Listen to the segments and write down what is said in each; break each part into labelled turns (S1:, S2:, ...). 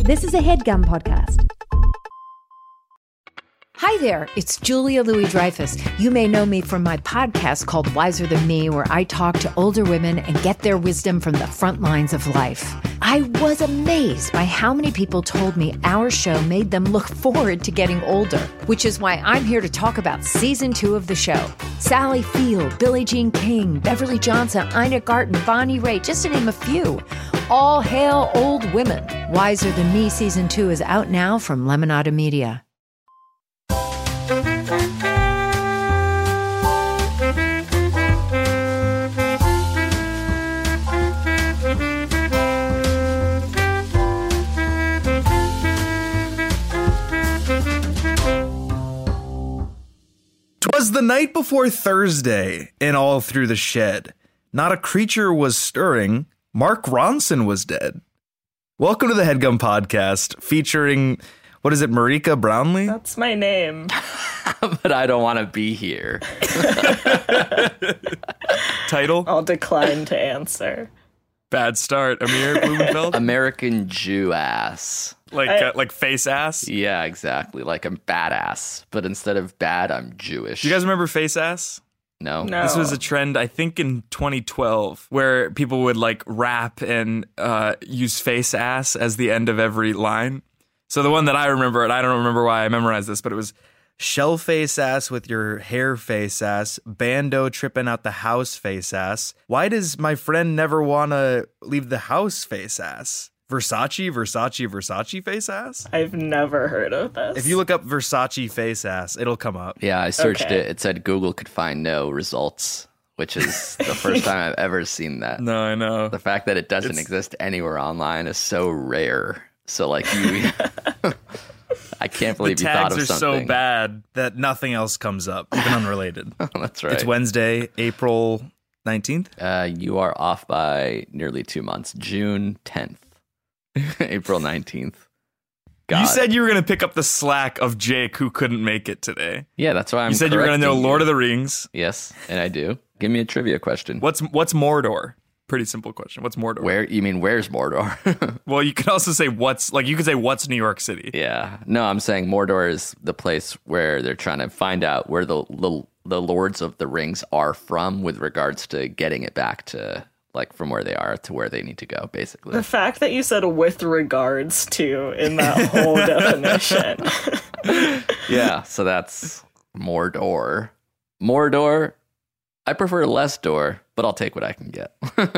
S1: This is a HeadGum podcast.
S2: Hi there, it's Julia Louis-Dreyfus. You may know me from my podcast called Wiser Than Me, where I talk to older women and get their wisdom from the front lines of life. I was amazed by how many people told me our show made them look forward to getting older, which is why I'm here to talk about season 2 of the show. Sally Field, Billie Jean King, Beverly Johnson, Ina Garten, Bonnie Raitt, just to name a few. All hail old women. Wiser Than Me season 2 is out now from Lemonada Media.
S3: 'Twas the night before Thursday, and all through the shed, not a creature was stirring. Mark Ronson was dead. Welcome to the HeadGum podcast, featuring, what is it, Marika Brownlee?
S4: That's my name.
S5: But I don't want to be here.
S3: Title?
S4: I'll decline to answer.
S3: Bad start. Amir Blumenfeld?
S5: American Jew ass.
S3: Like face ass?
S5: Yeah, exactly. Like I'm badass. But instead of bad, I'm Jewish.
S3: Do you guys remember face ass?
S5: No.
S3: This was a trend, I think, in 2012, where people would like rap and use face ass as the end of every line. So the one that I remember, and I don't remember why I memorized this, but it was shell face ass with your hair face ass, bando tripping out the house face ass. Why does my friend never want to leave the house face ass? Versace face ass?
S4: I've never heard of this.
S3: If you look up Versace face ass, it'll come up.
S5: Yeah, I searched
S4: Okay.
S5: it. It said Google could find no results, which is the first time I've ever seen that.
S3: No, I know.
S5: The fact that it doesn't exist anywhere online is so rare. So like you... I can't believe
S3: The
S5: you thought
S3: tags
S5: of
S3: are
S5: something.
S3: so bad that nothing else comes up, even unrelated.
S5: That's right.
S3: It's Wednesday, April 19th.
S5: You are off by nearly 2 months. June 10th. April 19th. God.
S3: You said you were going to pick up the slack of Jake, who couldn't make it today.
S5: Yeah, that's why I'm
S3: You said you were going to know
S5: correcting
S3: Lord
S5: you.
S3: of the Rings.
S5: Yes, and I do. Give me a trivia question.
S3: What's Mordor? Pretty simple question. What's Mordor?
S5: Where you mean where's Mordor?
S3: Well, you could also say you could say what's New York City.
S5: Yeah. No, I'm saying Mordor is the place where they're trying to find out where the Lords of the Rings are from with regards to getting it back to like from where they are to where they need to go, basically.
S4: The fact that you said with regards to in that whole definition.
S5: Yeah, so that's Mordor. Mordor, I prefer less door, but I'll take what I can get.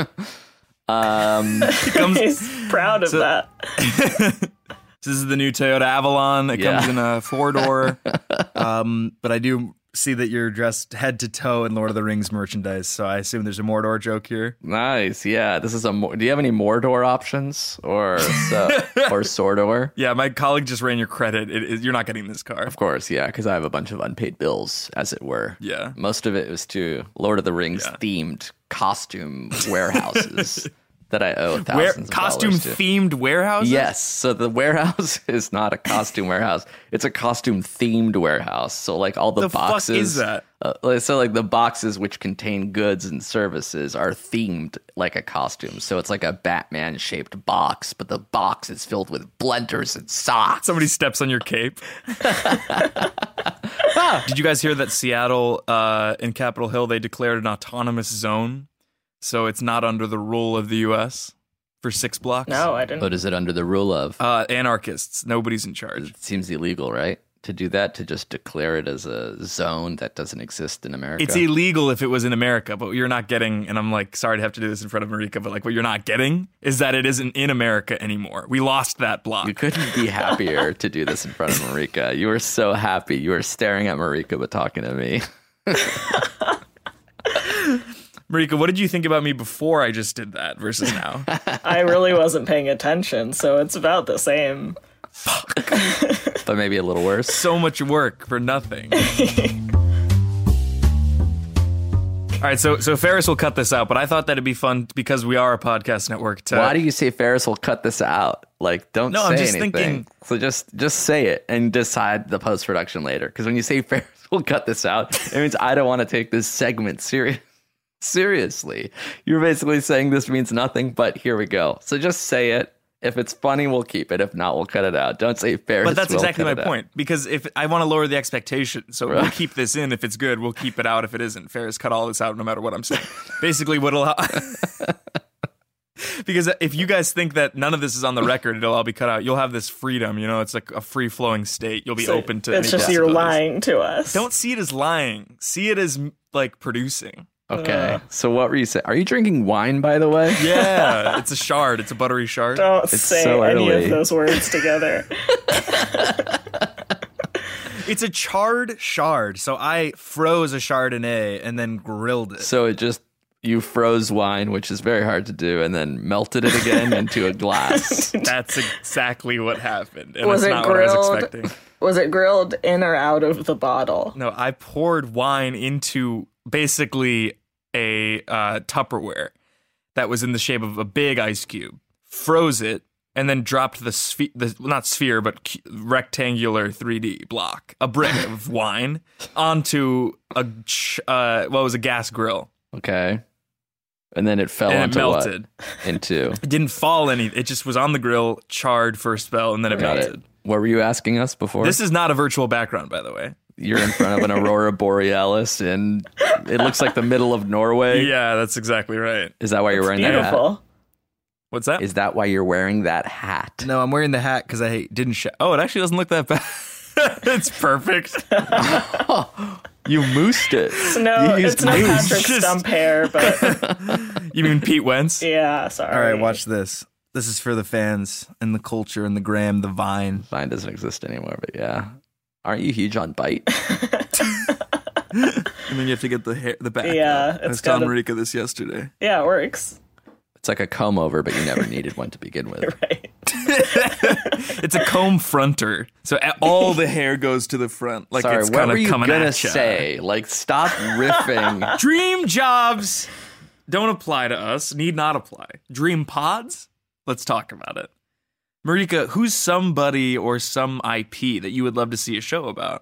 S4: He's proud of that.
S3: This is the new Toyota Avalon. It comes in a 4-door. But I do see that you're dressed head to toe in Lord of the Rings merchandise, so I assume there's a Mordor joke here.
S5: Nice, yeah. This is do you have any Mordor options or Sordor?
S3: Yeah, my colleague just ran your credit. You're not getting this car.
S5: Of course, yeah, because I have a bunch of unpaid bills, as it were.
S3: Yeah.
S5: Most of it was to Lord of the Rings themed costume warehouses that I owe thousands of
S3: Costume
S5: dollars to.
S3: themed warehouses?
S5: Yes, so the warehouse is not a costume warehouse; it's a costume themed warehouse. So, like all the boxes,
S3: fuck is that?
S5: So, like the boxes which contain goods and services are themed like a costume. So it's like a Batman shaped box, but the box is filled with blenders and socks.
S3: Somebody steps on your cape. Did you guys hear that Seattle in Capitol Hill, they declared an autonomous zone? So it's not under the rule of the U.S. for 6 blocks?
S4: No, I didn't.
S5: But is it under the rule of?
S3: Anarchists. Nobody's in charge.
S5: It seems illegal, right? To do that, to just declare it as a zone that doesn't exist in America.
S3: It's illegal if it was in America, but what you're not getting, and I'm like, sorry to have to do this in front of Marika, but like what you're not getting is that it isn't in America anymore. We lost that block.
S5: You couldn't be happier to do this in front of Marika. You were so happy. You were staring at Marika but talking to me.
S3: Marika, what did you think about me before I just did that versus now?
S4: I really wasn't paying attention, so it's about the same.
S5: But maybe a little worse.
S3: So much work for nothing. All right, so Ferris will cut this out, but I thought that'd be fun because we are a podcast network.
S5: Why do you say Ferris will cut this out? Like, don't
S3: No,
S5: say
S3: I'm just
S5: anything.
S3: thinking-
S5: So just say it and decide the post-production later. Because when you say Ferris will cut this out, it means I don't want to take this segment seriously. You're basically saying this means nothing, but here we go. So just say it If it's funny, we'll keep it. If not, we'll cut it out. Don't say Ferris.
S3: But that's
S5: will,
S3: exactly
S5: cut
S3: my
S5: it out.
S3: point. Because if I want to lower the expectation, so we'll keep this in if it's good. We'll keep it out if it isn't. Ferris, cut all this out no matter what I'm saying. Basically, what'll because if you guys think that none of this is on the record, it'll all be cut out. You'll have this freedom. You know, it's like a free flowing state. You'll be open to.
S4: It's
S3: any
S4: just you're
S3: possibilities.
S4: lying to us.
S3: Don't see it as lying. See it as like producing.
S5: Okay. So what were you saying? Are you drinking wine, by the way?
S3: Yeah, it's a shard. It's a buttery shard.
S4: Don't
S5: It's
S4: say
S5: so
S4: any
S5: early.
S4: of those words together.
S3: It's a charred shard. So I froze a Chardonnay and then grilled it.
S5: So you froze wine, which is very hard to do, and then melted it again into a glass.
S3: That's exactly what happened. And
S4: Was
S3: it's
S4: it
S3: not what I was
S4: grilled?
S3: expecting.
S4: Was it grilled in or out of the bottle?
S3: No, I poured wine into basically a Tupperware that was in the shape of a big ice cube, froze it, and then dropped not sphere, but rectangular 3D block, a brick of wine, onto a gas grill.
S5: Okay. And then it fell
S3: And it
S5: onto
S3: melted.
S5: what? Into.
S3: It didn't fall any. It just was on the grill, charred for a spell, and then it
S5: Got
S3: melted.
S5: it. What were you asking us before?
S3: This is not a virtual background, by the way.
S5: You're in front of an aurora borealis, and it looks like the middle of Norway.
S3: Yeah, that's exactly right.
S5: Is that why you're wearing that hat?
S4: Beautiful.
S3: What's that?
S5: Is that why you're wearing that hat?
S3: No, I'm wearing the hat because I didn't Oh, it actually doesn't look that bad. It's perfect.
S5: You moosed it.
S4: No,
S5: You used
S4: it's not
S5: moose.
S4: Patrick
S3: Just-
S4: Stump hair, but
S3: You mean Pete Wentz?
S4: yeah, sorry.
S3: All right, watch this. This is for the fans and the culture and the gram, the vine.
S5: Vine doesn't exist anymore, but yeah. Aren't you huge on Bite?
S3: And then you have to get the back.
S4: Yeah,
S3: I was
S4: it's
S3: telling
S4: gotta-
S3: Marika this yesterday.
S4: Yeah, it works.
S5: It's like a comb over, but you never needed one to begin with.
S4: Right.
S3: It's a comb fronter, so all the hair goes to the front, like
S5: Sorry,
S3: it's
S5: what
S3: kind
S5: were
S3: of
S5: you
S3: coming
S5: gonna
S3: at ya.
S5: say? Like, stop riffing.
S3: Dream jobs don't apply to us. Need not apply. Dream pods. Let's talk about it. Marika, who's somebody or some IP that you would love to see a show about?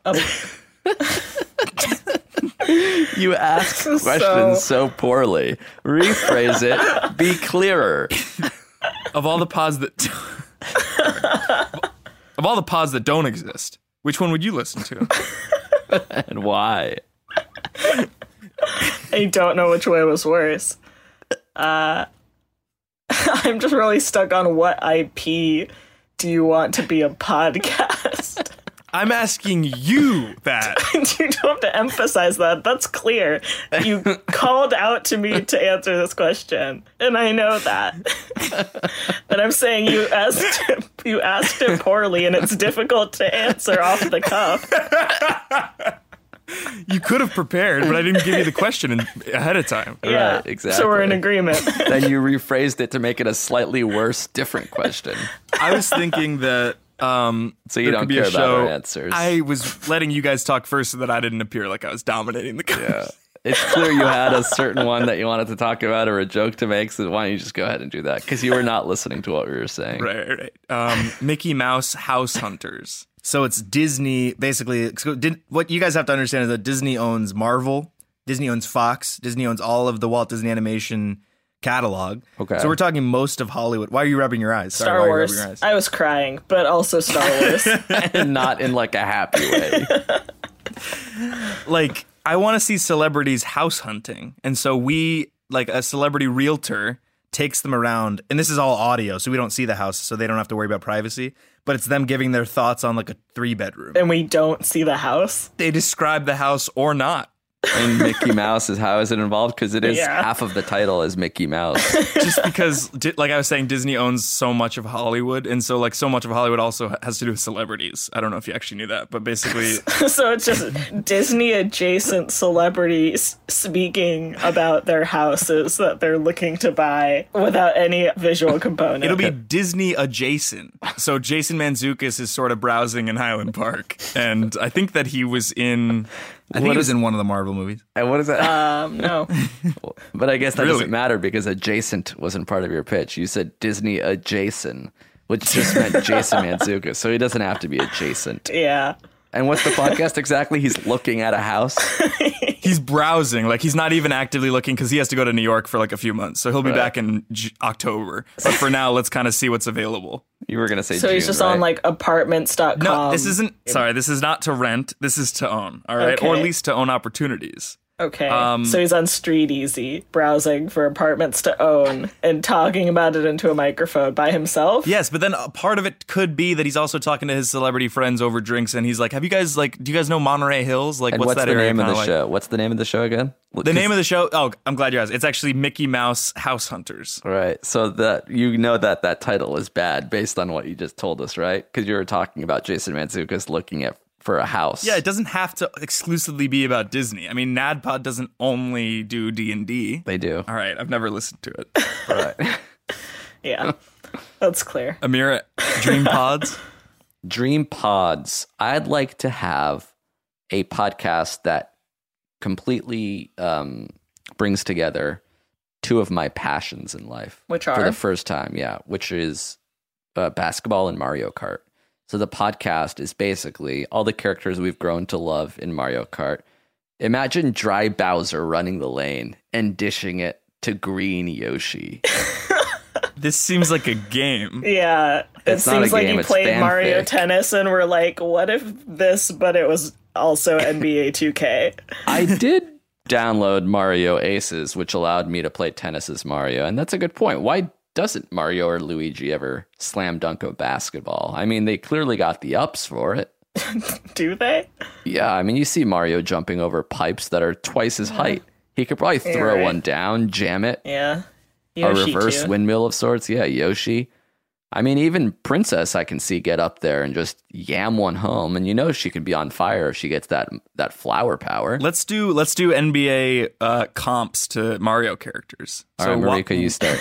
S5: You ask questions so poorly. Rephrase it. Be clearer.
S3: Of all the pods that of all the pods that don't exist, which one would you listen to?
S5: And why?
S4: I don't know which way was worse. I'm just really stuck on what IP do you want to be a podcast?
S3: I'm asking you that.
S4: You don't have to emphasize that. That's clear. You called out to me to answer this question, and I know that. And I'm saying you asked it poorly, and it's difficult to answer off the cuff.
S3: You could have prepared, but I didn't give you the question ahead of time.
S4: Yeah,
S5: Right, exactly.
S4: So we're in agreement.
S5: Then you rephrased it to make it a slightly worse, different question.
S3: I was thinking that
S5: So you
S3: there
S5: don't
S3: could be
S5: care
S3: a
S5: about
S3: show.
S5: our answers.
S3: I was letting you guys talk first so that I didn't appear like I was dominating the conversation.
S5: It's clear you had a certain one that you wanted to talk about or a joke to make, so why don't you just go ahead and do that? Because you were not listening to what we were saying.
S3: Right. Mickey Mouse House Hunters. So it's Disney, basically. What you guys have to understand is that Disney owns Marvel, Disney owns Fox, Disney owns all of the Walt Disney Animation catalog.
S5: Okay.
S3: So we're talking most of Hollywood. Why are you rubbing your eyes? Sorry,
S4: Star
S3: why are you
S4: Wars.
S3: rubbing your eyes?
S4: I was crying, but also Star Wars.
S5: And not in like a happy way.
S3: Like, I want to see celebrities house hunting. And so we, like a celebrity realtor, takes them around. And this is all audio, so we don't see the house, so they don't have to worry about privacy. But it's them giving their thoughts on like a 3-bedroom.
S4: And we don't see the house.
S3: They describe the house or not.
S5: And Mickey Mouse is how is it involved? Because it is
S4: Yeah.
S5: half of the title is Mickey Mouse.
S3: Just because, like I was saying, Disney owns so much of Hollywood. And so, like, so much of Hollywood also has to do with celebrities. I don't know if you actually knew that, but basically,
S4: So it's just Disney adjacent celebrities speaking about their houses that they're looking to buy without any visual component.
S3: it'll be Disney adjacent. So Jason Mantzoukas is sort of browsing in Highland Park. And I think that he was in... I think he was in one of the Marvel movies.
S5: And what is that?
S4: No.
S5: But I guess that
S3: Really?
S5: doesn't matter because adjacent wasn't part of your pitch. You said Disney adjacent, which just meant Jason Mantzoukas. So he doesn't have to be adjacent.
S4: Yeah.
S5: And what's the podcast exactly? He's looking at a house.
S3: He's browsing. Like, he's not even actively looking because he has to go to New York for like a few months. So he'll be back in October. But for now, let's kind of see what's available.
S5: You were going to say
S4: So
S5: June,
S4: he's just
S5: right?
S4: on like apartments.com.
S3: No, this isn't. Sorry, this is not to rent. This is to own. All right.
S4: Okay.
S3: Or at least to own opportunities.
S4: Okay, so he's on Street Easy, browsing for apartments to own and talking about it into a microphone by himself.
S3: Yes, but then a part of it could be that he's also talking to his celebrity friends over drinks, and he's like, "Have you guys do you guys know Monterey Hills? Like,
S5: And what's
S3: that
S5: the
S3: area
S5: name of the
S3: kinda
S5: show? What's the name of the show again?
S3: The name of the show? Oh, I'm glad you asked. It's actually Mickey Mouse House Hunters.
S5: Right. So that you know that title is bad based on what you just told us, right? Because you were talking about Jason Mantzoukas looking for a house.
S3: Yeah, it doesn't have to exclusively be about Disney. I mean, NADPOD doesn't only do D&D.
S5: They do.
S3: All right, I've never listened to it.
S5: Right.
S4: Yeah, that's clear.
S3: Amira, Dream Pods?
S5: Dream Pods. I'd like to have a podcast that completely brings together two of my passions in life.
S4: Which
S5: For
S4: are?
S5: the first time, yeah, which is basketball and Mario Kart. So the podcast is basically all the characters we've grown to love in Mario Kart. Imagine Dry Bowser running the lane and dishing it to Green Yoshi.
S3: This seems like a game.
S4: Yeah, it
S5: It's not a
S4: seems like
S5: game,
S4: you
S5: it's
S4: played Mario
S5: fanfic.
S4: Tennis and we're like, what if this, but it was also NBA 2K?
S5: I did download Mario Aces, which allowed me to play tennis as Mario. And that's a good point. Why doesn't Mario or Luigi ever slam dunk a basketball? I mean, they clearly got the ups for it.
S4: Do they?
S5: Yeah, I mean, you see Mario jumping over pipes that are twice his height. He could probably throw
S4: right.
S5: one down, jam it.
S4: Yeah.
S5: A
S4: Yoshi
S5: reverse
S4: too.
S5: windmill of sorts. Yeah, Yoshi. I mean, even Princess I can see get up there and just yam one home. And you know she could be on fire if she gets that flower power.
S3: Let's do NBA comps to Mario characters.
S5: All right, Marika, you start.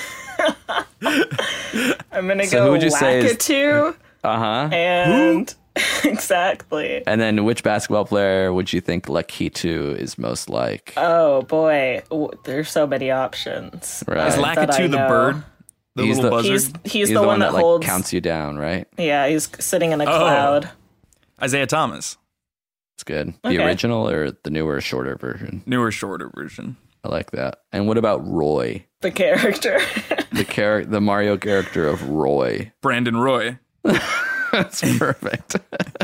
S4: I'm going to
S5: So
S4: go
S5: who would you say is-
S4: Lakitu
S5: Uh-huh.
S4: and... Exactly.
S5: And then which basketball player would you think Lakitu is most like?
S4: Oh boy, there's so many options.
S5: Right.
S3: Is
S5: Is
S4: that I
S3: Lakitu the
S4: know.
S3: bird? The
S5: He's
S3: little
S5: the-
S3: buzzard?
S4: He's the one that
S5: like
S4: holds.
S5: counts you down, right?
S4: Yeah, he's sitting in a cloud.
S3: Isaiah Thomas.
S5: It's good.
S4: Okay.
S5: The original or the newer, shorter version?
S3: Newer, shorter version.
S5: I like that. And what about Roy?
S4: The character.
S5: The Mario character of Roy.
S3: Brandon Roy.
S5: That's perfect.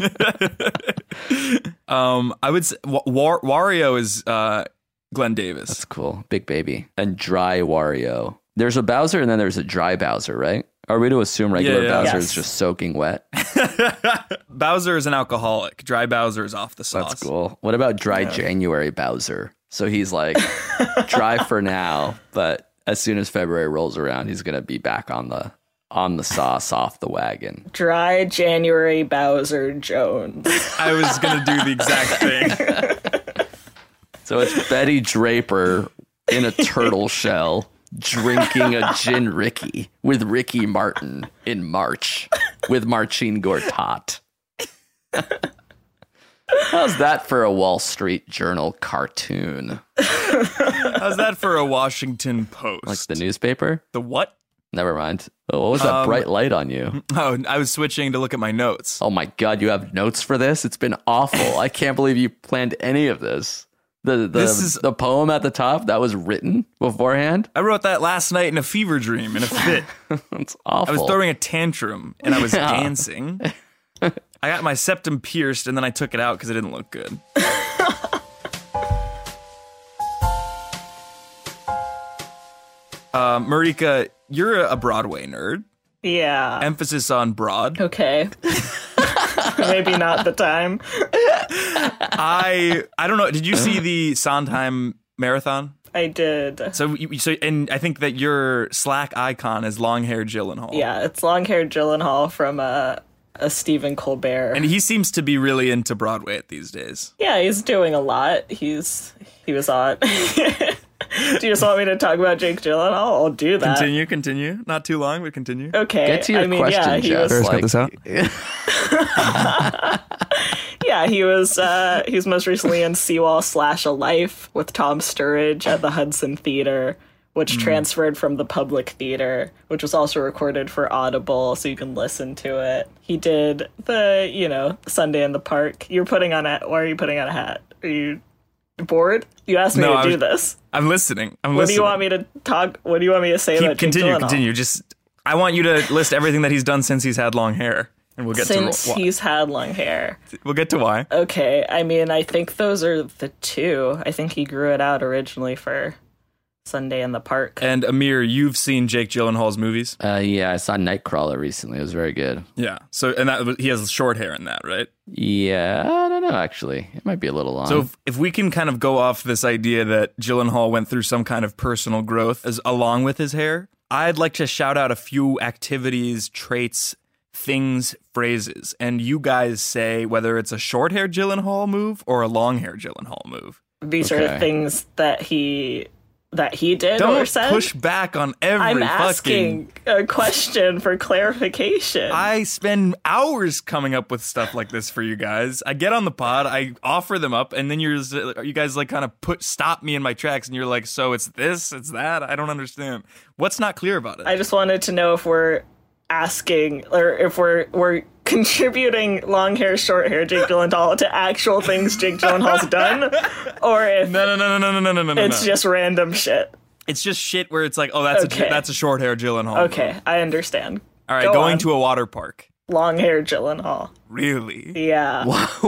S3: I would say Wario is Glenn Davis.
S5: That's cool. Big baby. And Dry Wario. There's a Bowser and then there's a Dry Bowser, right? Are we to assume regular
S3: Yeah.
S5: Bowser
S4: Yes.
S5: is just soaking wet?
S3: Bowser is an alcoholic. Dry Bowser is off the sauce.
S5: That's cool. What about Dry January Bowser? So he's like dry for now, but as soon as February rolls around, he's gonna be back on the sauce, off the wagon.
S4: Dry January Bowser Jones.
S3: I was going to do the exact thing.
S5: So it's Betty Draper in a turtle shell drinking a gin Ricky with Ricky Martin in March with Marcin Gortat. How's that for a Wall Street Journal cartoon?
S3: How's that for a Washington Post?
S5: Like the newspaper?
S3: The what?
S5: Never mind. Oh, what was that bright light on you?
S3: Oh, I was switching to look at my notes.
S5: Oh my God, you have notes for this? It's been awful. I can't believe you planned any of this. The poem at the top that was written beforehand.
S3: I wrote that last night in a fever dream, in a fit.
S5: It's awful.
S3: I was throwing a tantrum and I was dancing. I got my septum pierced and then I took it out because it didn't look good. Marika, you're a Broadway nerd.
S4: Yeah.
S3: Emphasis on broad.
S4: Okay. Maybe not the time.
S3: I don't know. Did you see the Sondheim marathon?
S4: I did.
S3: So and I think that your Slack icon is long-haired Gyllenhaal.
S4: Yeah, it's long-haired Gyllenhaal from a Stephen Colbert.
S3: And he seems to be really into Broadway these days.
S4: Yeah, he's doing a lot. He was on. Do you just want me to talk about Jake Gyllenhaal? I'll do that.
S3: Continue. Not too long, but continue.
S4: Okay.
S5: Get to your question,
S4: he
S5: Jeff.
S4: was,
S3: cut this out.
S4: yeah, he was most recently in Seawall / A Life with Tom Sturridge at the Hudson Theater, which transferred from the Public Theater, which was also recorded for Audible, so you can listen to it. He did the, Sunday in the Park. Why are you putting on a hat? Are you bored? You asked me to do this.
S3: I'm listening.
S4: What do you want me to talk? What do you want me to say about Jake Gyllenhaal?
S3: Continue. I want you to list everything that he's done since he's had long hair, and we'll get to why.
S4: Since he's had long hair.
S3: We'll get to why.
S4: Okay, I mean, I think those are the two. I think he grew it out originally for Sunday in the Park.
S3: And Amir, you've seen Jake Gyllenhaal's movies?
S5: Yeah, I saw Nightcrawler recently. It was very good.
S3: Yeah. So, he has short hair in that, right?
S5: Yeah, I don't know, actually. It might be a little long.
S3: So if we can kind of go off this idea that Gyllenhaal went through some kind of personal growth along with his hair, I'd like to shout out a few activities, traits, things, phrases. And you guys say whether it's a short hair Gyllenhaal move or a long hair Gyllenhaal move.
S4: These are things that he did or said?
S3: Don't push back on every
S4: I'm asking a question for clarification.
S3: I spend hours coming up with stuff like this for you guys. I get on the pod, I offer them up, and then you guys like kind of stop me in my tracks, and you're like, so it's this, it's that? I don't understand. What's not clear about it?
S4: I just wanted to know if we're asking, or if we're contributing long hair, short hair Jake Gyllenhaal to actual things Jake Gyllenhaal's done, or if
S3: no.
S4: It's just random shit.
S3: It's just shit where it's like, oh, that's a short hair Gyllenhaal.
S4: Okay, I understand.
S3: All right, going to a water park.
S4: Long hair Gyllenhaal.
S3: Really?
S4: Yeah.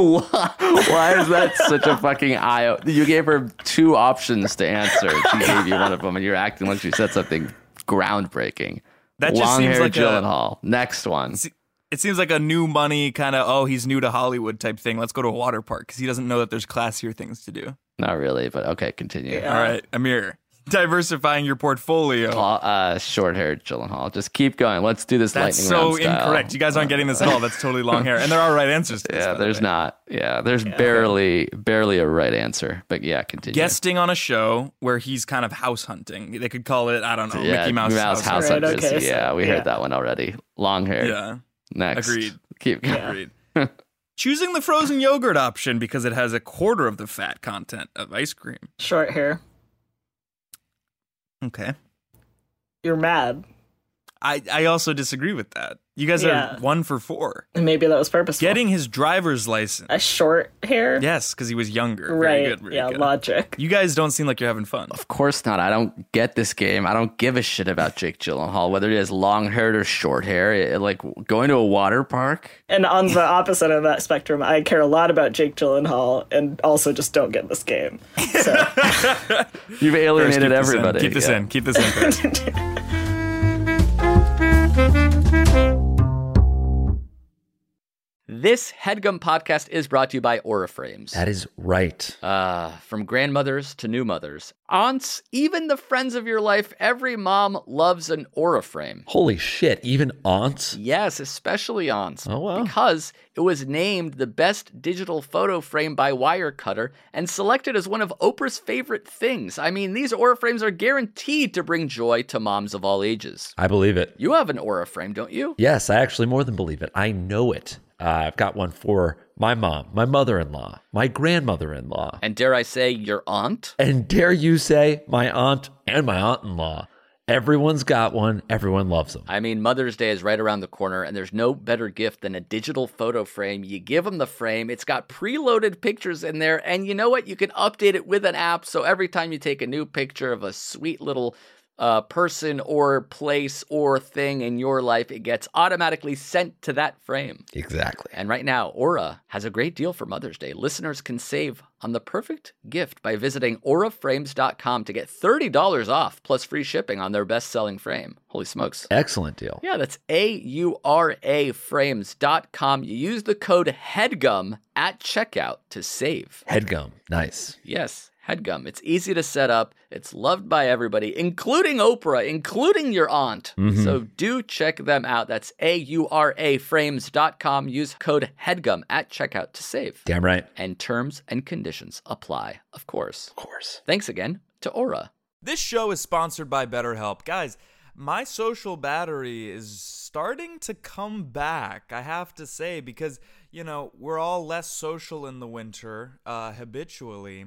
S5: Why is that such a fucking eye? You gave her two options to answer. She gave you one of them, and you're acting like she said something groundbreaking.
S3: That just
S5: long
S3: seems
S5: hair
S3: like
S5: Gyllenhaal. Next one.
S3: It seems like a new money kind of, he's new to Hollywood type thing. Let's go to a water park because he doesn't know that there's classier things to do.
S5: Not really, but okay, continue.
S4: Yeah.
S3: All right, Amir, diversifying your portfolio.
S5: Short-haired Gyllenhaal. Just keep going. Let's do this
S3: That's
S5: lightning round
S3: so
S5: style.
S3: incorrect. You guys aren't getting this at all. That's totally long hair. And there are right answers to this.
S5: Yeah, there's not. Yeah, there's barely a right answer. But yeah, continue.
S3: Guesting on a show where he's kind of house hunting. They could call it, I don't know,
S5: Yeah,
S3: Mickey Mouse
S5: house
S3: hunting.
S5: hunters.
S4: Okay,
S5: Yeah, we heard that one already. Long hair.
S3: Yeah.
S5: Next.
S3: Agreed.
S5: Keep going.
S3: Agreed. Choosing the frozen yogurt option because it has a quarter of the fat content of ice cream.
S4: Short hair.
S3: Okay.
S4: You're mad.
S3: I also disagree with that. You guys are 1 for 4.
S4: And maybe that was purposeful.
S3: Getting his driver's license.
S4: a short hair?
S3: Yes, because he was younger.
S4: Right.
S3: Very good. Very good.
S4: Logic.
S3: You guys don't seem like you're having fun.
S5: Of course not. I don't get this game. I don't give a shit about Jake Gyllenhaal, whether he has long hair or short hair. Like going to a water park.
S4: And on the opposite of that spectrum, I care a lot about Jake Gyllenhaal and also just don't get this game. So
S5: You've alienated
S3: Keep this
S5: everybody.
S3: in. Keep this in. Keep this in. Chris.
S5: This HeadGum podcast is brought to you by Aura Frames.
S6: That is right.
S5: From grandmothers to new mothers, aunts, even the friends of your life, every mom loves an Aura frame.
S6: Holy shit, even aunts?
S5: Yes, especially aunts.
S6: Oh, wow.
S5: Because it was named the best digital photo frame by Wirecutter and selected as one of Oprah's favorite things. I mean, these Aura frames are guaranteed to bring joy to moms of all ages.
S6: I believe it.
S5: You have an Aura frame, don't you?
S6: Yes, I actually more than believe it. I know it. I've got one for my mom, my mother-in-law, my grandmother-in-law.
S5: And dare I say, your aunt?
S6: And dare you say, my aunt and my aunt-in-law. Everyone's got one. Everyone loves them.
S5: I mean, Mother's Day is right around the corner, and there's no better gift than a digital photo frame. You give them the frame. It's got preloaded pictures in there, and you know what? You can update it with an app, so every time you take a new picture of a sweet little person or place or thing in your life, it gets automatically sent to that frame.
S6: Exactly.
S5: And right now, Aura has a great deal for Mother's Day. Listeners can save on the perfect gift by visiting auraframes.com to get $30 off plus free shipping on their best-selling frame. Holy smokes.
S6: Excellent deal.
S5: Yeah, that's auraframes.com. You use the code HEADGUM at checkout to save.
S6: Headgum. Nice.
S5: Yes. HeadGum. It's easy to set up. It's loved by everybody, including Oprah, including your aunt.
S6: Mm-hmm.
S5: So do check them out. That's auraframes.com. Use code HEADGUM at checkout to save.
S6: Damn right.
S5: And terms and conditions apply, of course.
S6: Of course.
S5: Thanks again to Aura.
S3: This show is sponsored by BetterHelp. Guys, my social battery is starting to come back, I have to say, because, you know, we're all less social in the winter, habitually.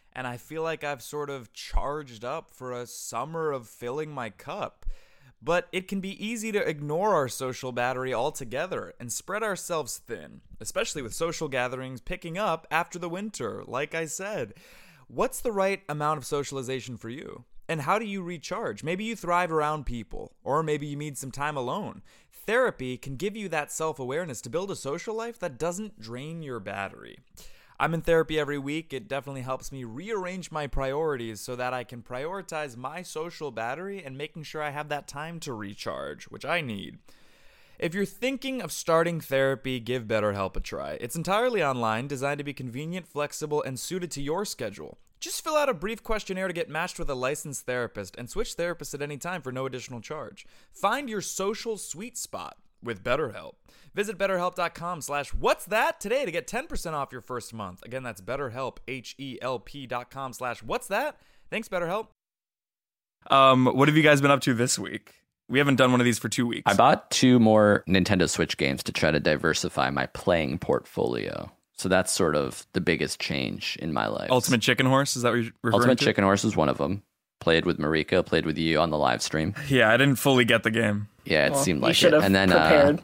S3: and I feel like I've sort of charged up for a summer of filling my cup. But it can be easy to ignore our social battery altogether and spread ourselves thin, especially with social gatherings picking up after the winter, like I said. What's the right amount of socialization for you? And how do you recharge? Maybe you thrive around people, or maybe you need some time alone. Therapy can give you that self-awareness to build a social life that doesn't drain your battery. I'm in therapy every week. It definitely helps me rearrange my priorities so that I can prioritize my social battery and making sure I have that time to recharge, which I need. If you're thinking of starting therapy, give BetterHelp a try. It's entirely online, designed to be convenient, flexible, and suited to your schedule. Just fill out a brief questionnaire to get matched with a licensed therapist and switch therapists at any time for no additional charge. Find your social sweet spot with BetterHelp. Visit BetterHelp.com/what's-that today to get 10% off your first month. Again, that's BetterHelp, HELP.com/what's-that. Thanks, BetterHelp. What have you guys been up to this week? We haven't done one of these for 2 weeks.
S5: I bought 2 more Nintendo Switch games to try to diversify my playing portfolio. So that's sort of the biggest change in my life.
S3: Ultimate Chicken Horse, is that what you're referring
S5: Ultimate
S3: to?
S5: Chicken Horse was one of them. Played with Marika, played with you on the live stream.
S3: Yeah, I didn't fully get the game.
S5: Yeah, it seemed
S4: You
S5: like
S4: should
S5: it.
S4: have
S5: And then
S4: prepared.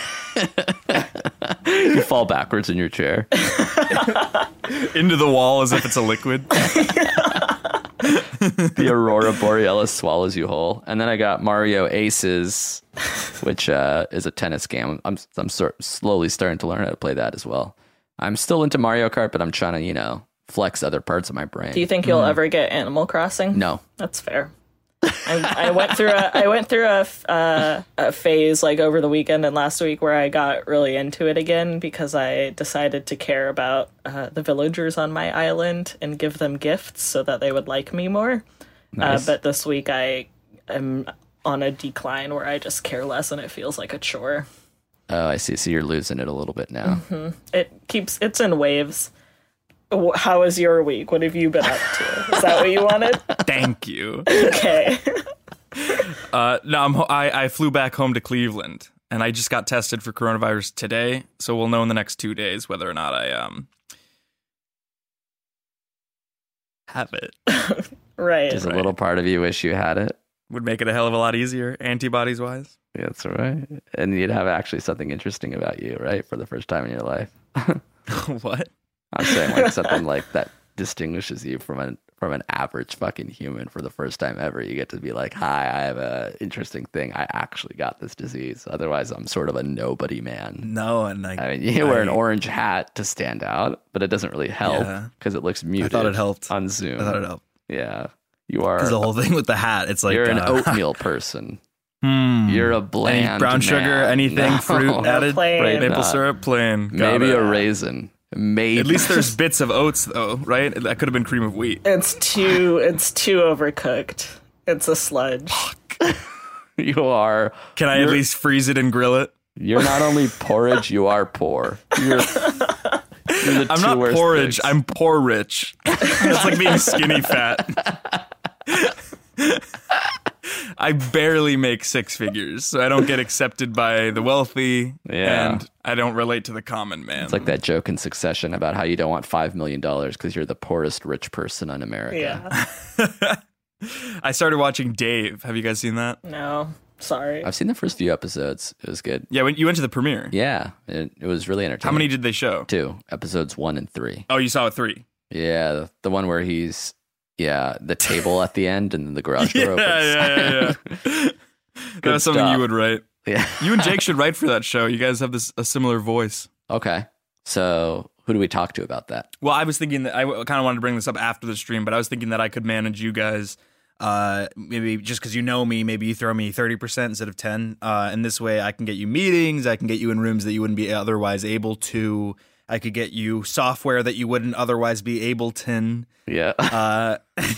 S5: you fall backwards in your chair.
S3: Into the wall as if it's a liquid.
S5: The Aurora Borealis swallows you whole. And then I got Mario Aces, which is a tennis game. I'm slowly starting to learn how to play that as well. I'm still into Mario Kart, but I'm trying to, flex other parts of my brain.
S4: Do you think you'll ever get Animal Crossing?
S5: No.
S4: That's fair. I went through a phase like over the weekend and last week where I got really into it again because I decided to care about the villagers on my island and give them gifts so that they would like me more.
S5: Nice.
S4: But this week I am on a decline where I just care less and it feels like a chore.
S5: Oh, I see. So you're losing it a little bit now.
S4: It's in waves. How was your week? What have you been up to? Is that what you wanted?
S3: Thank you.
S4: Okay.
S3: No, I flew back home to Cleveland, and I just got tested for coronavirus today, so we'll know in the next 2 days whether or not I have it.
S4: Right.
S5: Does a little part of you wish you had it?
S3: Would make it a hell of a lot easier, antibodies-wise.
S5: Yeah, that's right. And you'd have actually something interesting about you, right? For the first time in your life.
S3: What?
S5: I'm saying like something like that distinguishes you from an average fucking human for the first time ever. You get to be like, hi, I have a interesting thing. I actually got this disease. Otherwise, I'm sort of a nobody man.
S3: No, and
S5: I mean, you wear an orange hat to stand out, but it doesn't really help because it looks muted.
S3: I thought it helped
S5: on Zoom.
S3: I thought it helped.
S5: Yeah, you are.
S3: Because the whole thing with the hat, it's like
S5: You're an oatmeal person.
S3: Hmm.
S5: You're a bland
S3: Any brown
S5: man.
S3: sugar, anything,
S5: No.
S3: fruit added,
S4: plain.
S3: maple
S5: No.
S3: syrup, plain. Got
S5: Maybe
S3: it.
S5: a raisin. Maybe.
S3: At least there's bits of oats, though, right? That could have been cream of wheat.
S4: It's too overcooked. It's a sludge.
S5: you are.
S3: Can I at least freeze it and grill it?
S5: You're not only porridge, you are poor. You're the
S3: I'm
S5: two
S3: not
S5: worst
S3: porridge.
S5: things.
S3: I'm poor rich. That's like being skinny fat. I barely make 6 figures, so I don't get accepted by the wealthy,
S5: Yeah.
S3: and I don't relate to the common man.
S5: It's like that joke in Succession about how you don't want $5 million because you're the poorest rich person in America.
S4: Yeah.
S3: I started watching Dave. Have you guys seen that?
S4: No. Sorry.
S5: I've seen the first few episodes. It was good.
S3: Yeah, when you went to the premiere.
S5: Yeah, it was really entertaining.
S3: How many did they show?
S5: 2. Episodes 1 and 3.
S3: Oh, you saw it 3.
S5: Yeah, the one where he's the table at the end and then the garage door opens.
S3: Yeah. That was something
S5: stuff.
S3: you would write.
S5: Yeah.
S3: You and Jake should write for that show. You guys have a similar voice.
S5: Okay. So who do we talk to about that?
S3: Well, I was thinking that I kind of wanted to bring this up after the stream, but I was thinking that I could manage you guys. Maybe just because you know me, maybe you throw me 30% instead of 10. And this way I can get you meetings. I can get you in rooms that you wouldn't be otherwise able to. I could get you software that you wouldn't otherwise be able to.
S5: Yeah.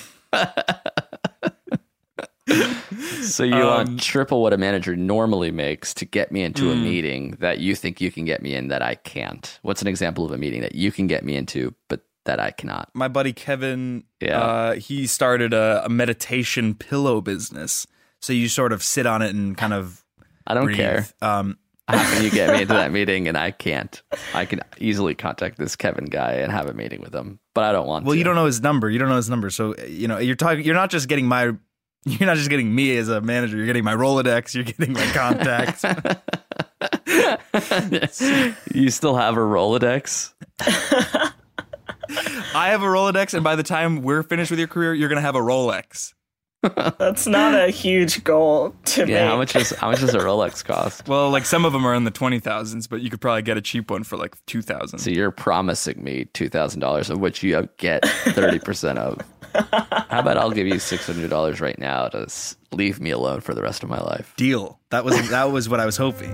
S5: So you want triple what a manager normally makes to get me into a meeting that you think you can get me in that I can't. What's an example of a meeting that you can get me into but that I cannot?
S3: My buddy Kevin,
S5: Yeah.
S3: he started a meditation pillow business. So you sort of sit on it and kind of
S5: I don't
S3: breathe.
S5: care. How can you get me into that meeting and I can't? I can easily contact this Kevin guy and have a meeting with him, but I don't want to.
S7: Well, you don't know his number. So, you're not just getting me as a manager. You're getting my Rolodex. You're getting my contacts.
S5: You still have a Rolodex?
S3: I have a Rolodex, and by the time we're finished with your career, you're going to have a Rolex.
S4: That's not a huge goal to
S5: Yeah,
S4: make.
S5: how much does a Rolex cost?
S3: Well, like some of them are in the 20,000s, but you could probably get a cheap one for like 2,000.
S5: So you're promising me $2,000, of which you get 30% of. How about I'll give you $600 right now to leave me alone for the rest of my life?
S7: Deal. That was what I was hoping.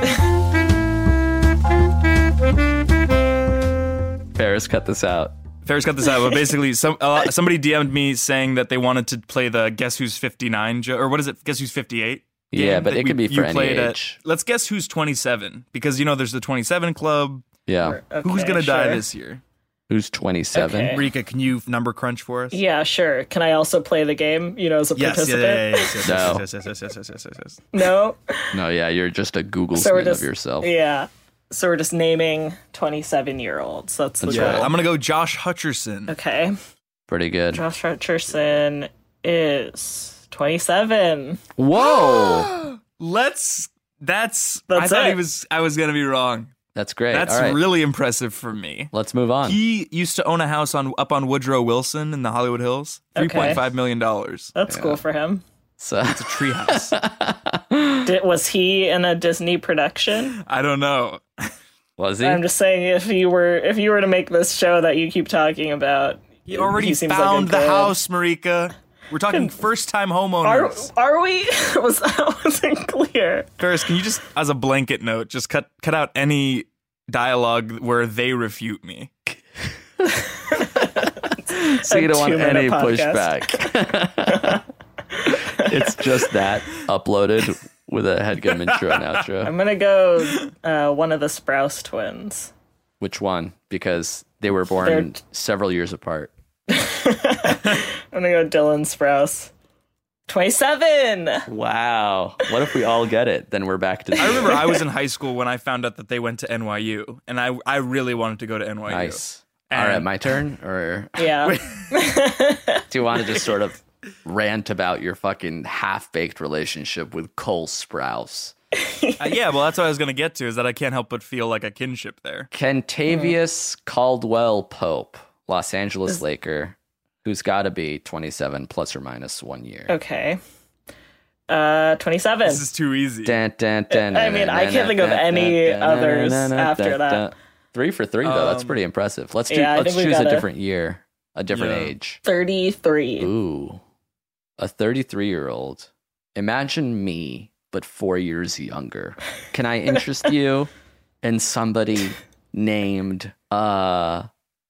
S5: Ferris, cut this out.
S3: Ferris cut this out, but basically, somebody DM'd me saying that they wanted to play the Guess Who's 59, or what is it? Guess Who's 58?
S5: Yeah, but it could be for any age.
S3: Let's guess who's 27, because there's the 27 Club.
S5: Yeah.
S4: Okay,
S3: Who's gonna die
S4: sure.
S3: this year?
S5: Who's 27?
S4: Okay.
S7: Rika, can you number crunch for us?
S4: Yeah, sure. Can I also play the game, as a participant?
S7: Yes.
S5: No.
S7: Yes.
S4: No?
S5: No, yeah, you're just a Google
S4: So we're
S5: smith
S4: just
S5: of yourself.
S4: Yeah. So we're just naming 27-year-olds. That's the
S5: That's
S4: goal.
S5: right.
S3: I'm gonna go Josh Hutcherson.
S4: Okay.
S5: Pretty good.
S4: Josh Hutcherson is 27.
S5: Whoa!
S3: That's I
S4: That's
S3: thought
S4: it.
S3: I was gonna be wrong.
S5: That's great.
S3: That's
S5: All right.
S3: really impressive for me.
S5: Let's move on.
S3: He used to own a house up on Woodrow Wilson in the Hollywood Hills.
S4: Okay.
S3: $3.5 million. It's
S4: That's cool for him.
S5: So,
S3: a treehouse.
S4: Was he in a Disney production?
S3: I don't know.
S5: was he?
S4: I'm just saying, if you were to make this show that you keep talking about,
S3: He already
S4: seems like a
S3: found the
S4: good-
S3: house, Marika. We're talking first-time homeowners.
S4: Are we? That wasn't clear.
S3: Ferris, can you just, as a blanket note, just cut out any dialogue where they refute me?
S5: So you don't want
S4: 2-minute
S5: any
S4: podcast.
S5: pushback. It's just that uploaded with a headgum intro and outro.
S4: I'm gonna go one of the Sprouse twins.
S5: Which one? Because they were born
S4: They're-
S5: several years apart.
S4: I'm gonna go Dylan Sprouse. 27.
S5: Wow. What if we all get it? Then we're back to
S3: I remember I was in high school when I found out that they went to NYU, and I really wanted to go to NYU.
S5: Nice.
S3: And-
S5: All right, my turn? Or
S4: Yeah.
S5: do you want to just sort of rant about your fucking half-baked relationship with Cole Sprouse?
S3: Yeah, well, that's what I was going to get to, is that I can't help but feel like a kinship there.
S5: Kentavious Caldwell Pope, Los Angeles Laker, who's got to be 27 plus or minus 1 year.
S4: Okay. 27.
S3: This is too easy.
S5: I
S4: mean, I can't think of any others after that.
S5: 3 for 3 though. That's pretty impressive. Let's
S4: yeah, I
S5: let's
S4: think we
S5: choose a
S4: gotta-
S5: different year, a different
S3: Yeah.
S5: age.
S4: 33.
S5: Ooh, a 33-year-old. Imagine me, but 4 years younger. Can I interest you in somebody named Demi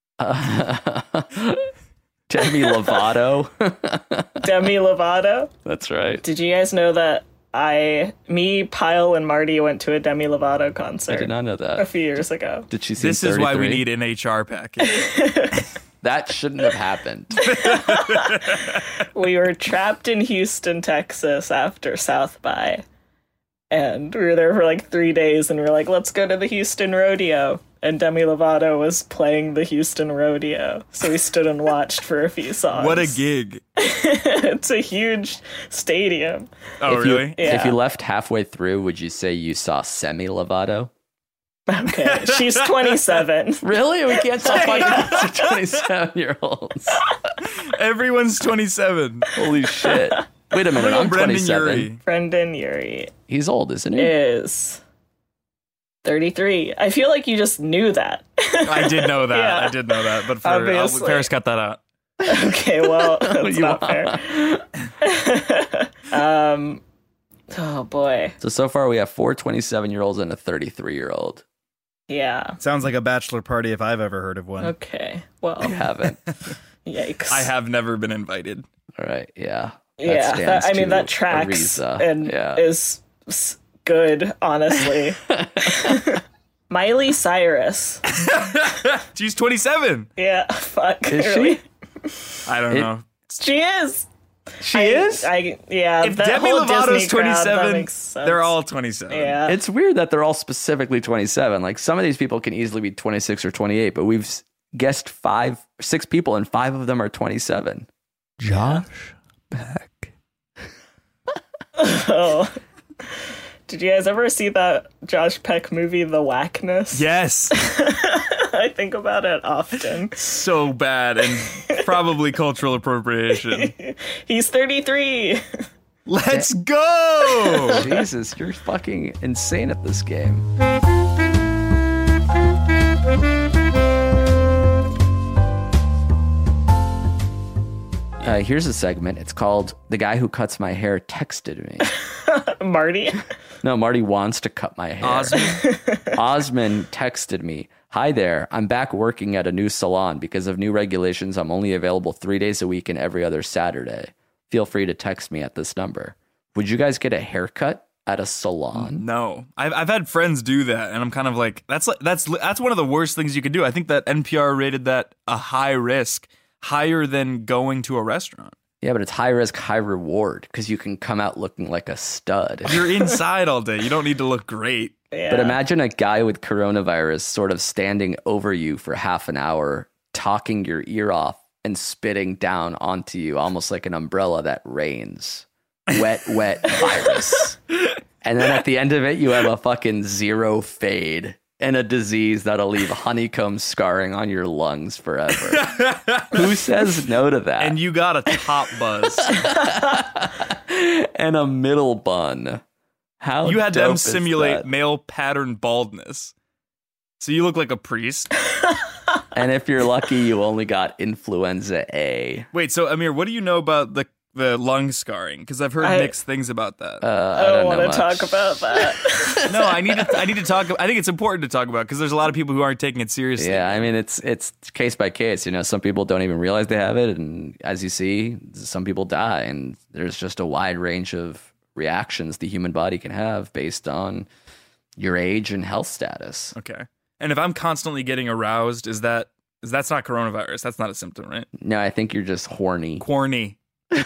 S5: Lovato?
S4: Demi Lovato.
S5: That's right.
S4: Did you guys know that Pyle, and Marty went to a Demi Lovato concert
S5: I did not know
S4: a
S5: that.
S4: few years ago?
S5: Did she sing
S3: This is why we
S5: 33?
S3: need an HR package.
S5: That shouldn't have happened.
S4: We were trapped in Houston, Texas after South by. And we were there for like 3 days, and we were like, let's go to the Houston Rodeo. And Demi Lovato was playing the Houston Rodeo. So we stood and watched for a few songs.
S3: What a gig.
S4: It's a huge stadium.
S3: Oh,
S5: If you-
S3: really?
S4: Yeah.
S5: If you left halfway through, would you say you saw Semi Lovato?
S4: Okay, she's 27.
S5: Really? We can't talk about 27-year-olds.
S3: Everyone's 27.
S5: Holy shit. Wait a minute, I'm
S3: Brendan
S5: 27.
S3: Urie.
S4: Brendan Urie
S5: He's old, isn't he?
S4: is 33. I feel like you just knew that.
S3: I did know that.
S4: Yeah.
S3: I did know that. But
S4: Obviously.
S3: Ferris cut that out.
S4: Okay, well, that's
S5: You
S4: not
S5: are.
S4: fair. Oh boy.
S5: So far we have 4 27-year-olds and a 33-year-old.
S4: Yeah.
S7: Sounds like a bachelor party if I've ever heard of one.
S4: Okay. Well,
S5: Haven't.
S4: yikes.
S3: I have never been invited.
S5: All right, yeah.
S4: Yeah,
S5: stands
S4: I mean
S5: to
S4: that tracks
S5: Ariza.
S4: and
S5: Yeah.
S4: is good, honestly. Miley Cyrus.
S3: She's 27.
S4: Yeah, fuck.
S5: Is
S4: really?
S5: she?
S3: I don't know.
S4: She is.
S5: She is?
S4: Yeah.
S3: If
S4: that
S3: Demi
S4: whole
S3: Lovato's
S4: Disney crowd, that
S3: 27,
S4: makes sense.
S3: they're all 27.
S4: Yeah.
S5: It's weird that they're all specifically 27. Like some of these people can easily be 26 or 28, but we've guessed 6 people and 5 of them are 27.
S7: Josh Peck.
S4: Oh. Did you guys ever see that Josh Peck movie, The Whackness?
S3: Yes.
S4: I think about it often.
S3: So bad and probably cultural appropriation.
S4: He's 33.
S3: Let's go.
S5: Jesus, you're fucking insane at this game. Here's a segment. It's called The Guy Who Cuts My Hair Texted Me.
S4: Marty?
S5: No, Marty wants to cut my hair. Osman texted me, "Hi there. I'm back working at a new salon. Because of new regulations, I'm only available 3 days a week and every other Saturday. Feel free to text me at this number." Would you guys get a haircut at a salon?
S3: No, I've had friends do that, and I'm kind of like, that's one of the worst things you could do. I think that NPR rated that a high risk, higher than going to a restaurant.
S5: Yeah, but it's high risk, high reward because you can come out looking like a stud.
S3: You're inside all day. You don't need to look great.
S4: Yeah.
S5: But imagine a guy with coronavirus sort of standing over you for half an hour, talking your ear off and spitting down onto you, almost like an umbrella that rains. Wet virus. And then at the end of it, you have a fucking 0 fade and a disease that'll leave honeycomb scarring on your lungs forever. Who says no to that?
S3: And you got a top buzz.
S5: And a middle bun. How
S3: You had
S5: dope
S3: them
S5: is
S3: simulate
S5: that?
S3: male pattern baldness. So you look like a priest.
S5: And if you're lucky, you only got influenza A.
S3: Wait, so Amir, what do you know about the lung scarring? Because I've heard mixed things about that.
S4: I don't want to talk about that.
S3: No, I need to talk. I think it's important to talk about because there's a lot of people who aren't taking it seriously.
S5: Yeah, I mean, it's case by case. You know, some people don't even realize they have it. And as you see, some people die. And there's just a wide range of reactions the human body can have based on your age and health status.
S3: Okay. And if I'm constantly getting aroused, that's not coronavirus. That's not a symptom, right?
S5: No, I think you're just horny.
S3: Corny.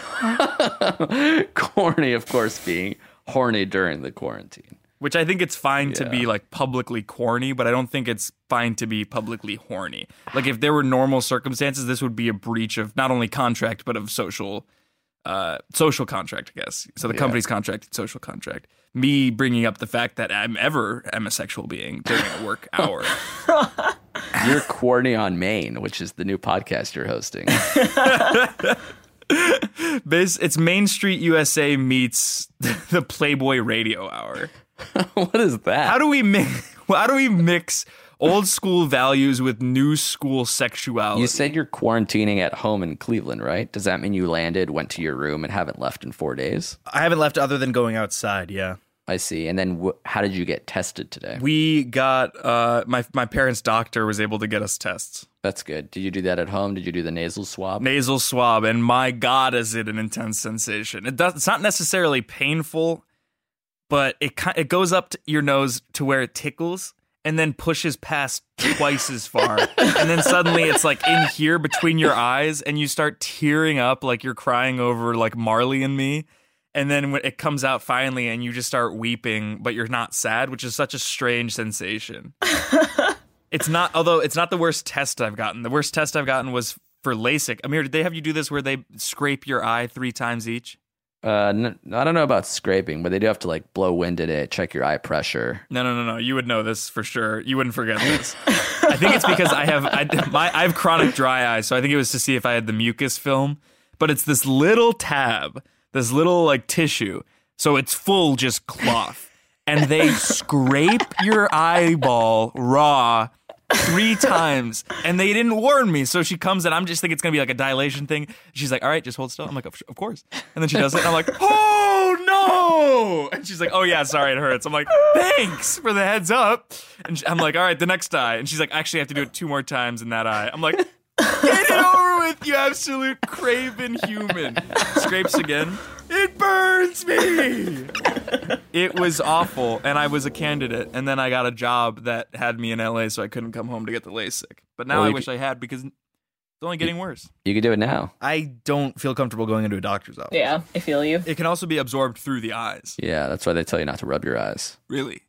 S5: Corny, of course, being horny during the quarantine.
S3: Which I think it's fine to be
S5: Yeah.
S3: like publicly corny, but I don't think it's fine to be publicly horny. Like if there were normal circumstances, this would be a breach of not only contract, but of social contract, I guess. So the company's contract, social contract. Me bringing up the fact that I'm a sexual being during a work hour.
S5: You're corny on Maine, which is the new podcast you're hosting.
S3: It's Main Street USA meets the Playboy Radio Hour.
S5: What is that?
S3: How do we mix old school values with new school sexuality?
S5: You said you're quarantining at home in Cleveland, right? Does that mean you landed, went to your room, and haven't left in 4 days?
S7: I haven't left other than going outside, yeah.
S5: I see. And then how did you get tested today?
S3: We got my parents' doctor was able to get us tests.
S5: That's good. Did you do that at home? Did you do the nasal swab?
S3: Nasal swab, and my God, is it an intense sensation. It's not necessarily painful, but it goes up to your nose to where it tickles and then pushes past twice as far. And then suddenly it's like in here between your eyes and you start tearing up like you're crying over like Marley and Me. And then when it comes out finally and you just start weeping, but you're not sad, which is such a strange sensation. Although it's not the worst test I've gotten. The worst test I've gotten was for LASIK. Amir, did they have you do this where they scrape your eye 3 times each?
S5: I don't know about scraping, but they do have to like blow wind in it, check your eye pressure.
S3: No. You would know this for sure. You wouldn't forget this. I think it's because I have chronic dry eye, so I think it was to see if I had the mucus film. But it's this little tab, this little like tissue, so it's full just cloth, and they scrape your eyeball raw 3 times, and they didn't warn me. So she comes and I'm just thinking it's gonna be like a dilation thing. She's like, "All right, just hold still." I'm like, "Of course." And then she does it, and I'm like, "Oh no!" And she's like, "Oh yeah, sorry, it hurts." I'm like, "Thanks for the heads up." And I'm like, "All right, the next eye." And she's like, "Actually, I have to do it 2 more times in that eye." I'm like, "Get it over with, you absolute craven human." Scrapes again. It burns me. It was awful, and I was a candidate, and then I got a job that had me in LA, so I couldn't come home to get the LASIK. But now
S5: Well,
S3: I
S5: you
S3: wish I had, because It's only getting worse.
S5: You could do it now.
S7: I don't feel comfortable going into a doctor's office.
S4: Yeah, I feel you.
S3: It can also be absorbed through the eyes.
S5: Yeah, that's why they tell you not to rub your eyes.
S3: Really?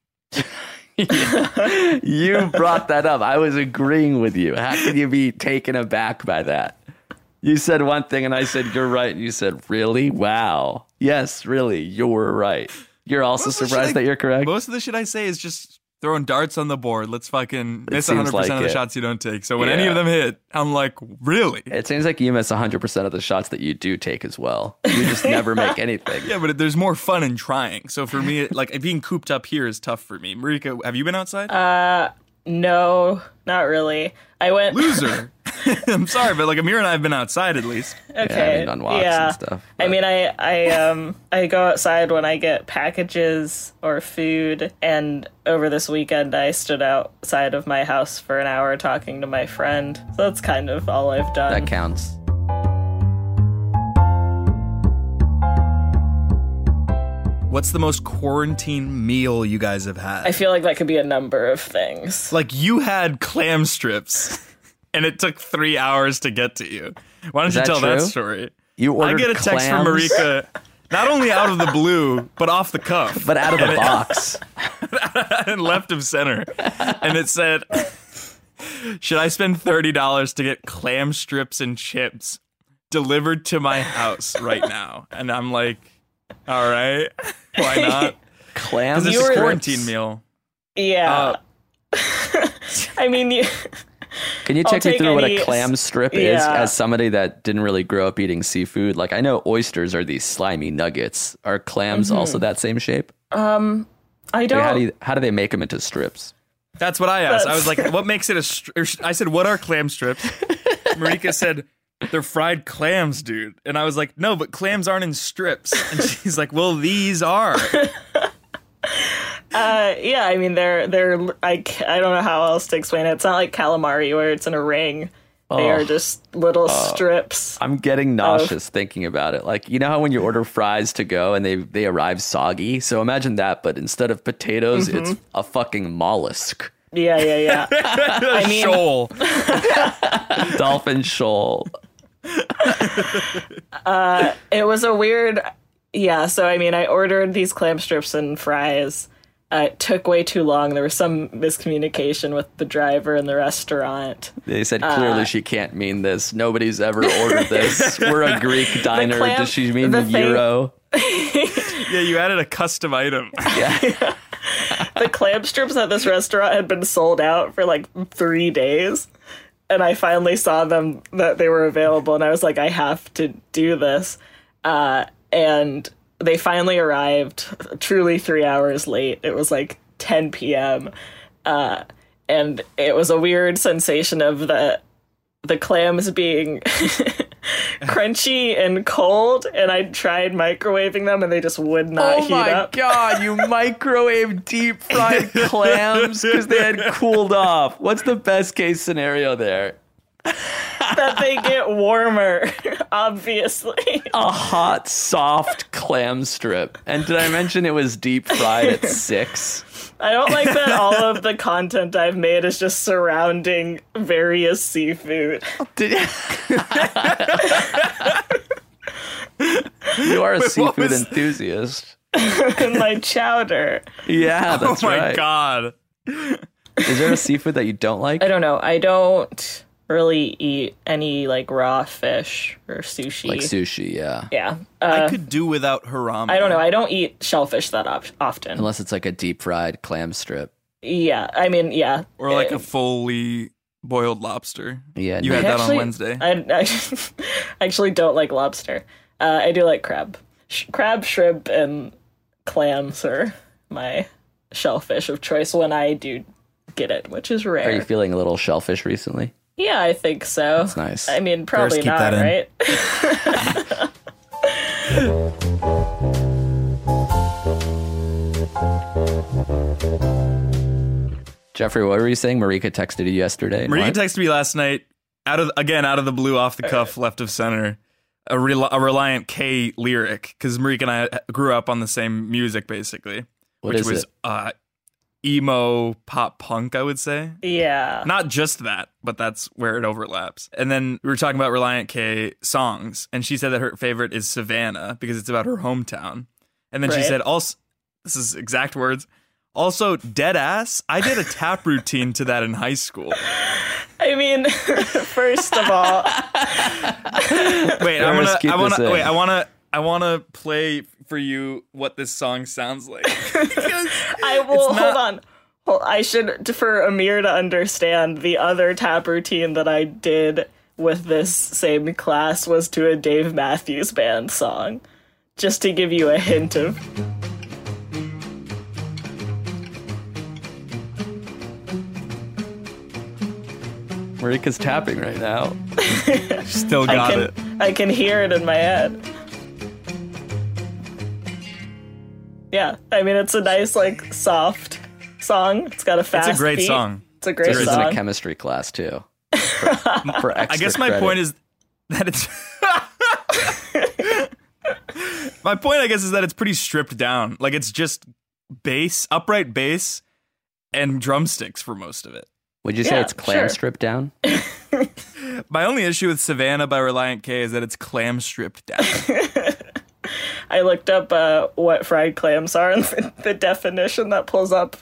S5: You brought that up. I was agreeing with you. How can you be taken aback by that? You said one thing and I said, you're right. And you said, really? Wow. Yes, really. You're right. You're also surprised that you're correct?
S3: Most of the shit I say is just throwing darts on the board. Let's fucking miss
S5: seems
S3: 100%
S5: like
S3: of the
S5: it.
S3: shots you don't take. So when
S5: Yeah.
S3: any of them hit, I'm like, really?
S5: It seems like you miss 100% of the shots that you do take as well. You just never make anything.
S3: Yeah, but there's more fun in trying. So for me, like being cooped up here is tough for me. Marika, have you been outside?
S4: No, not really. I went.
S3: Loser. I'm sorry, but like Amir and I have been outside at least.
S4: Okay.
S5: Yeah, I mean, on walks
S4: yeah.
S5: and stuff.
S4: I mean, I go outside when I get packages or food, and over this weekend I stood outside of my house for an hour talking to my friend. So that's kind of all I've done.
S5: That counts.
S7: What's the most quarantine meal you guys have had?
S4: I feel like that could be a number of things.
S3: Like you had clam strips, and it took 3 hours to get to you. Why don't
S5: Is
S3: you
S5: that
S3: tell that
S5: true?
S3: story?
S5: You
S3: I
S5: ordered
S3: get a text from
S5: clams,
S3: Marika, not only out of the blue, but off the cuff.
S5: but out of the box.
S3: And left of center. And it said, should I spend $30 to get clam strips and chips delivered to my house right now? And I'm like, all right, why not?
S5: Clams.
S3: Because it's a quarantine meal.
S4: Yeah. I mean,
S5: Can you
S4: I'll
S5: take me
S4: take
S5: through what
S4: any-
S5: a clam strip is
S4: Yeah.
S5: as somebody that didn't really grow up eating seafood? Like, I know oysters are these slimy nuggets. Are clams also that same shape?
S4: I
S5: Like,
S4: don't.
S5: how do they make them into strips?
S3: That's what I asked. I was like, what makes it I said, what are clam strips? Marika said, they're fried clams, dude. And I was like, no, but clams aren't in strips. And she's like, well, these are.
S4: Yeah, I mean, they're. I don't know how else to explain it. It's not like calamari where it's in a ring. They are just little strips.
S5: I'm getting nauseous thinking about it. Like, you know how when you order fries to go and they arrive soggy? So imagine that, but instead of potatoes, it's a fucking mollusk.
S4: Yeah. I mean,
S3: Shoal.
S5: Dolphin shoal.
S4: it was a weird. Yeah, so I mean, I ordered these clam strips and fries. It took way too long. There was some miscommunication with the driver in the restaurant.
S5: They said clearly she can't mean this. Nobody's ever ordered this. We're a Greek diner.
S4: clam-
S5: Does she mean
S4: the thing-
S5: euro?
S3: Yeah, you added a custom item.
S4: The clam strips at this restaurant had been sold out for like 3 days. And I finally saw them that they were available. And I was like, I have to do this. And they finally arrived truly 3 hours late. It was like 10 p.m. And it was a weird sensation of the clams being crunchy and cold. And I tried microwaving them and they just would not heat up.
S5: God, you microwave deep fried clams because they had cooled off. What's the best case scenario there?
S4: That they get warmer, obviously.
S5: A hot, soft clam strip. And did I mention it was deep fried at 6?
S4: I don't like that all of the content I've made is just surrounding various seafood.
S5: You are a seafood
S3: was-
S5: enthusiast.
S4: And my chowder.
S5: Yeah, that's
S3: Oh my
S5: right.
S3: God.
S5: Is there a seafood that you don't like?
S4: I don't know. I don't really eat any like raw fish or sushi.
S5: Like sushi, yeah.
S4: Yeah.
S3: I could do without harami.
S4: I don't know. I don't eat shellfish that often.
S5: Unless it's like a deep fried clam strip.
S4: Yeah. I mean, yeah.
S3: Or like a fully boiled lobster.
S5: Yeah,
S3: You
S5: no.
S3: had that
S4: Actually,
S3: on Wednesday.
S4: I actually don't like lobster. I do like crab. Crab, shrimp, and clams are my shellfish of choice when I do get it, which is rare.
S5: Are you feeling a little shellfish recently?
S4: Yeah, I think so.
S5: That's nice.
S4: I mean, probably
S7: keep
S4: not,
S7: that in.
S4: right?
S5: Jeffrey, what were you saying? Marika texted you yesterday.
S3: Marika
S5: What?
S3: texted me last night, out of the blue, off the cuff, left of center, a Reliant K lyric, because Marika and I grew up on the same music, basically.
S5: What
S3: which
S5: is
S3: was
S5: it?
S3: emo pop punk, I would say.
S4: Yeah.
S3: Not just that, but that's where it overlaps. And then we were talking about Reliant K songs, and she said that her favorite is Savannah because it's about her hometown. And then she
S4: Right.
S3: said, also, this is exact words, also, dead ass, I did a tap routine to that in high school.
S4: I mean, first of all,
S3: Wait,
S5: Ferris, keep this in.
S3: I wanna play for you what this song sounds like.
S4: hold on. I should, for Amir to understand, the other tap routine that I did with this same class was to a Dave Matthews Band song, just to give you a hint of.
S5: Marika's tapping right now.
S3: Still got it.
S4: I can hear it in my head. Yeah, I mean, it's a nice, like, soft song. It's got a fast
S3: It's a great
S4: beat.
S3: song.
S4: It's a great
S5: This is in a
S4: song.
S5: chemistry class too. For extra
S3: I guess my
S5: credit.
S3: point is that it's my point, I guess, is that it's pretty stripped down. Like, it's just bass, upright bass, and drumsticks for most of it.
S5: Would you say
S4: Yeah,
S5: it's clam
S4: sure.
S5: stripped down?
S3: My only issue with Savannah by Reliant K is that it's clam stripped down.
S4: I looked up what fried clams are, and the definition that pulls up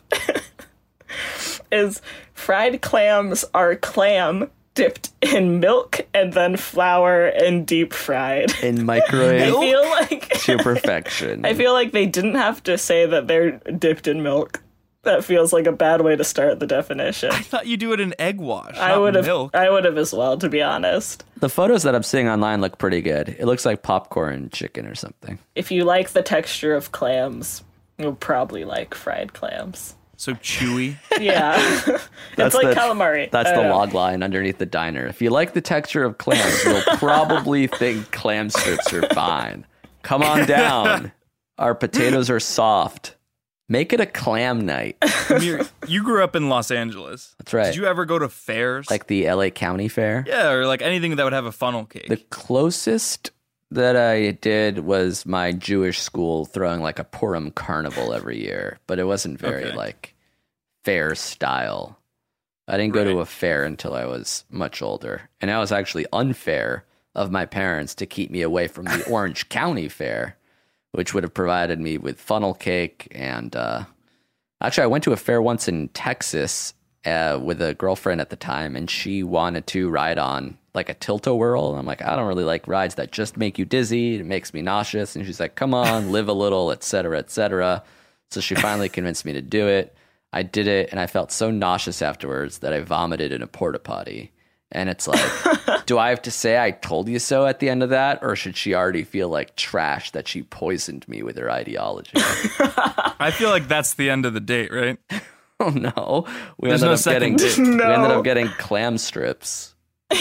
S4: is fried clams are clam dipped in milk and then flour and deep fried.
S5: In
S4: I
S5: microwave
S4: feel like
S5: to perfection.
S4: I feel like they didn't have to say that they're dipped in milk. That feels like a bad way to start the definition.
S3: I thought you do it in egg wash.
S4: I
S3: not
S4: would have
S3: milk.
S4: as well, to be honest.
S5: The photos that I'm seeing online look pretty good. It looks like popcorn chicken or something.
S4: If you like the texture of clams, you'll probably like fried clams.
S3: So chewy.
S4: Yeah.
S5: That's
S4: it's like
S5: the-
S4: calamari.
S5: That's
S4: I
S5: the
S4: don't know.
S5: log line underneath the diner. If you like the texture of clams, you'll probably think clam strips are fine. Come on down. Our potatoes are soft. Make it a clam night.
S3: You grew up in Los Angeles.
S5: That's right.
S3: Did you ever go to fairs?
S5: Like the LA County Fair.
S3: yeah, or like anything that would have a funnel cake.
S5: The closest that I did was my Jewish school throwing like a Purim carnival every year, but it wasn't very
S3: Okay.
S5: like fair style. I didn't go to
S3: Right.
S5: a fair until I was much older. And that was actually unfair of my parents to keep me away from the Orange County Fair, which would have provided me with funnel cake. And actually, I went to a fair once in Texas with a girlfriend at the time, and she wanted to ride on like a tilt-a-whirl. I'm like, I don't really like rides that just make you dizzy. It makes me nauseous. And she's like, come on, live a little, et cetera, et cetera. So she finally convinced me to do it. I did it, and I felt so nauseous afterwards that I vomited in a porta potty. And it's like, do I have to say I told you so at the end of that? Or should she already feel like trash that she poisoned me with her ideology?
S3: I feel like that's the end of the date, right?
S5: Oh no. We
S3: There's
S5: ended
S3: no
S5: up getting
S3: second date.
S5: we ended up getting clam strips.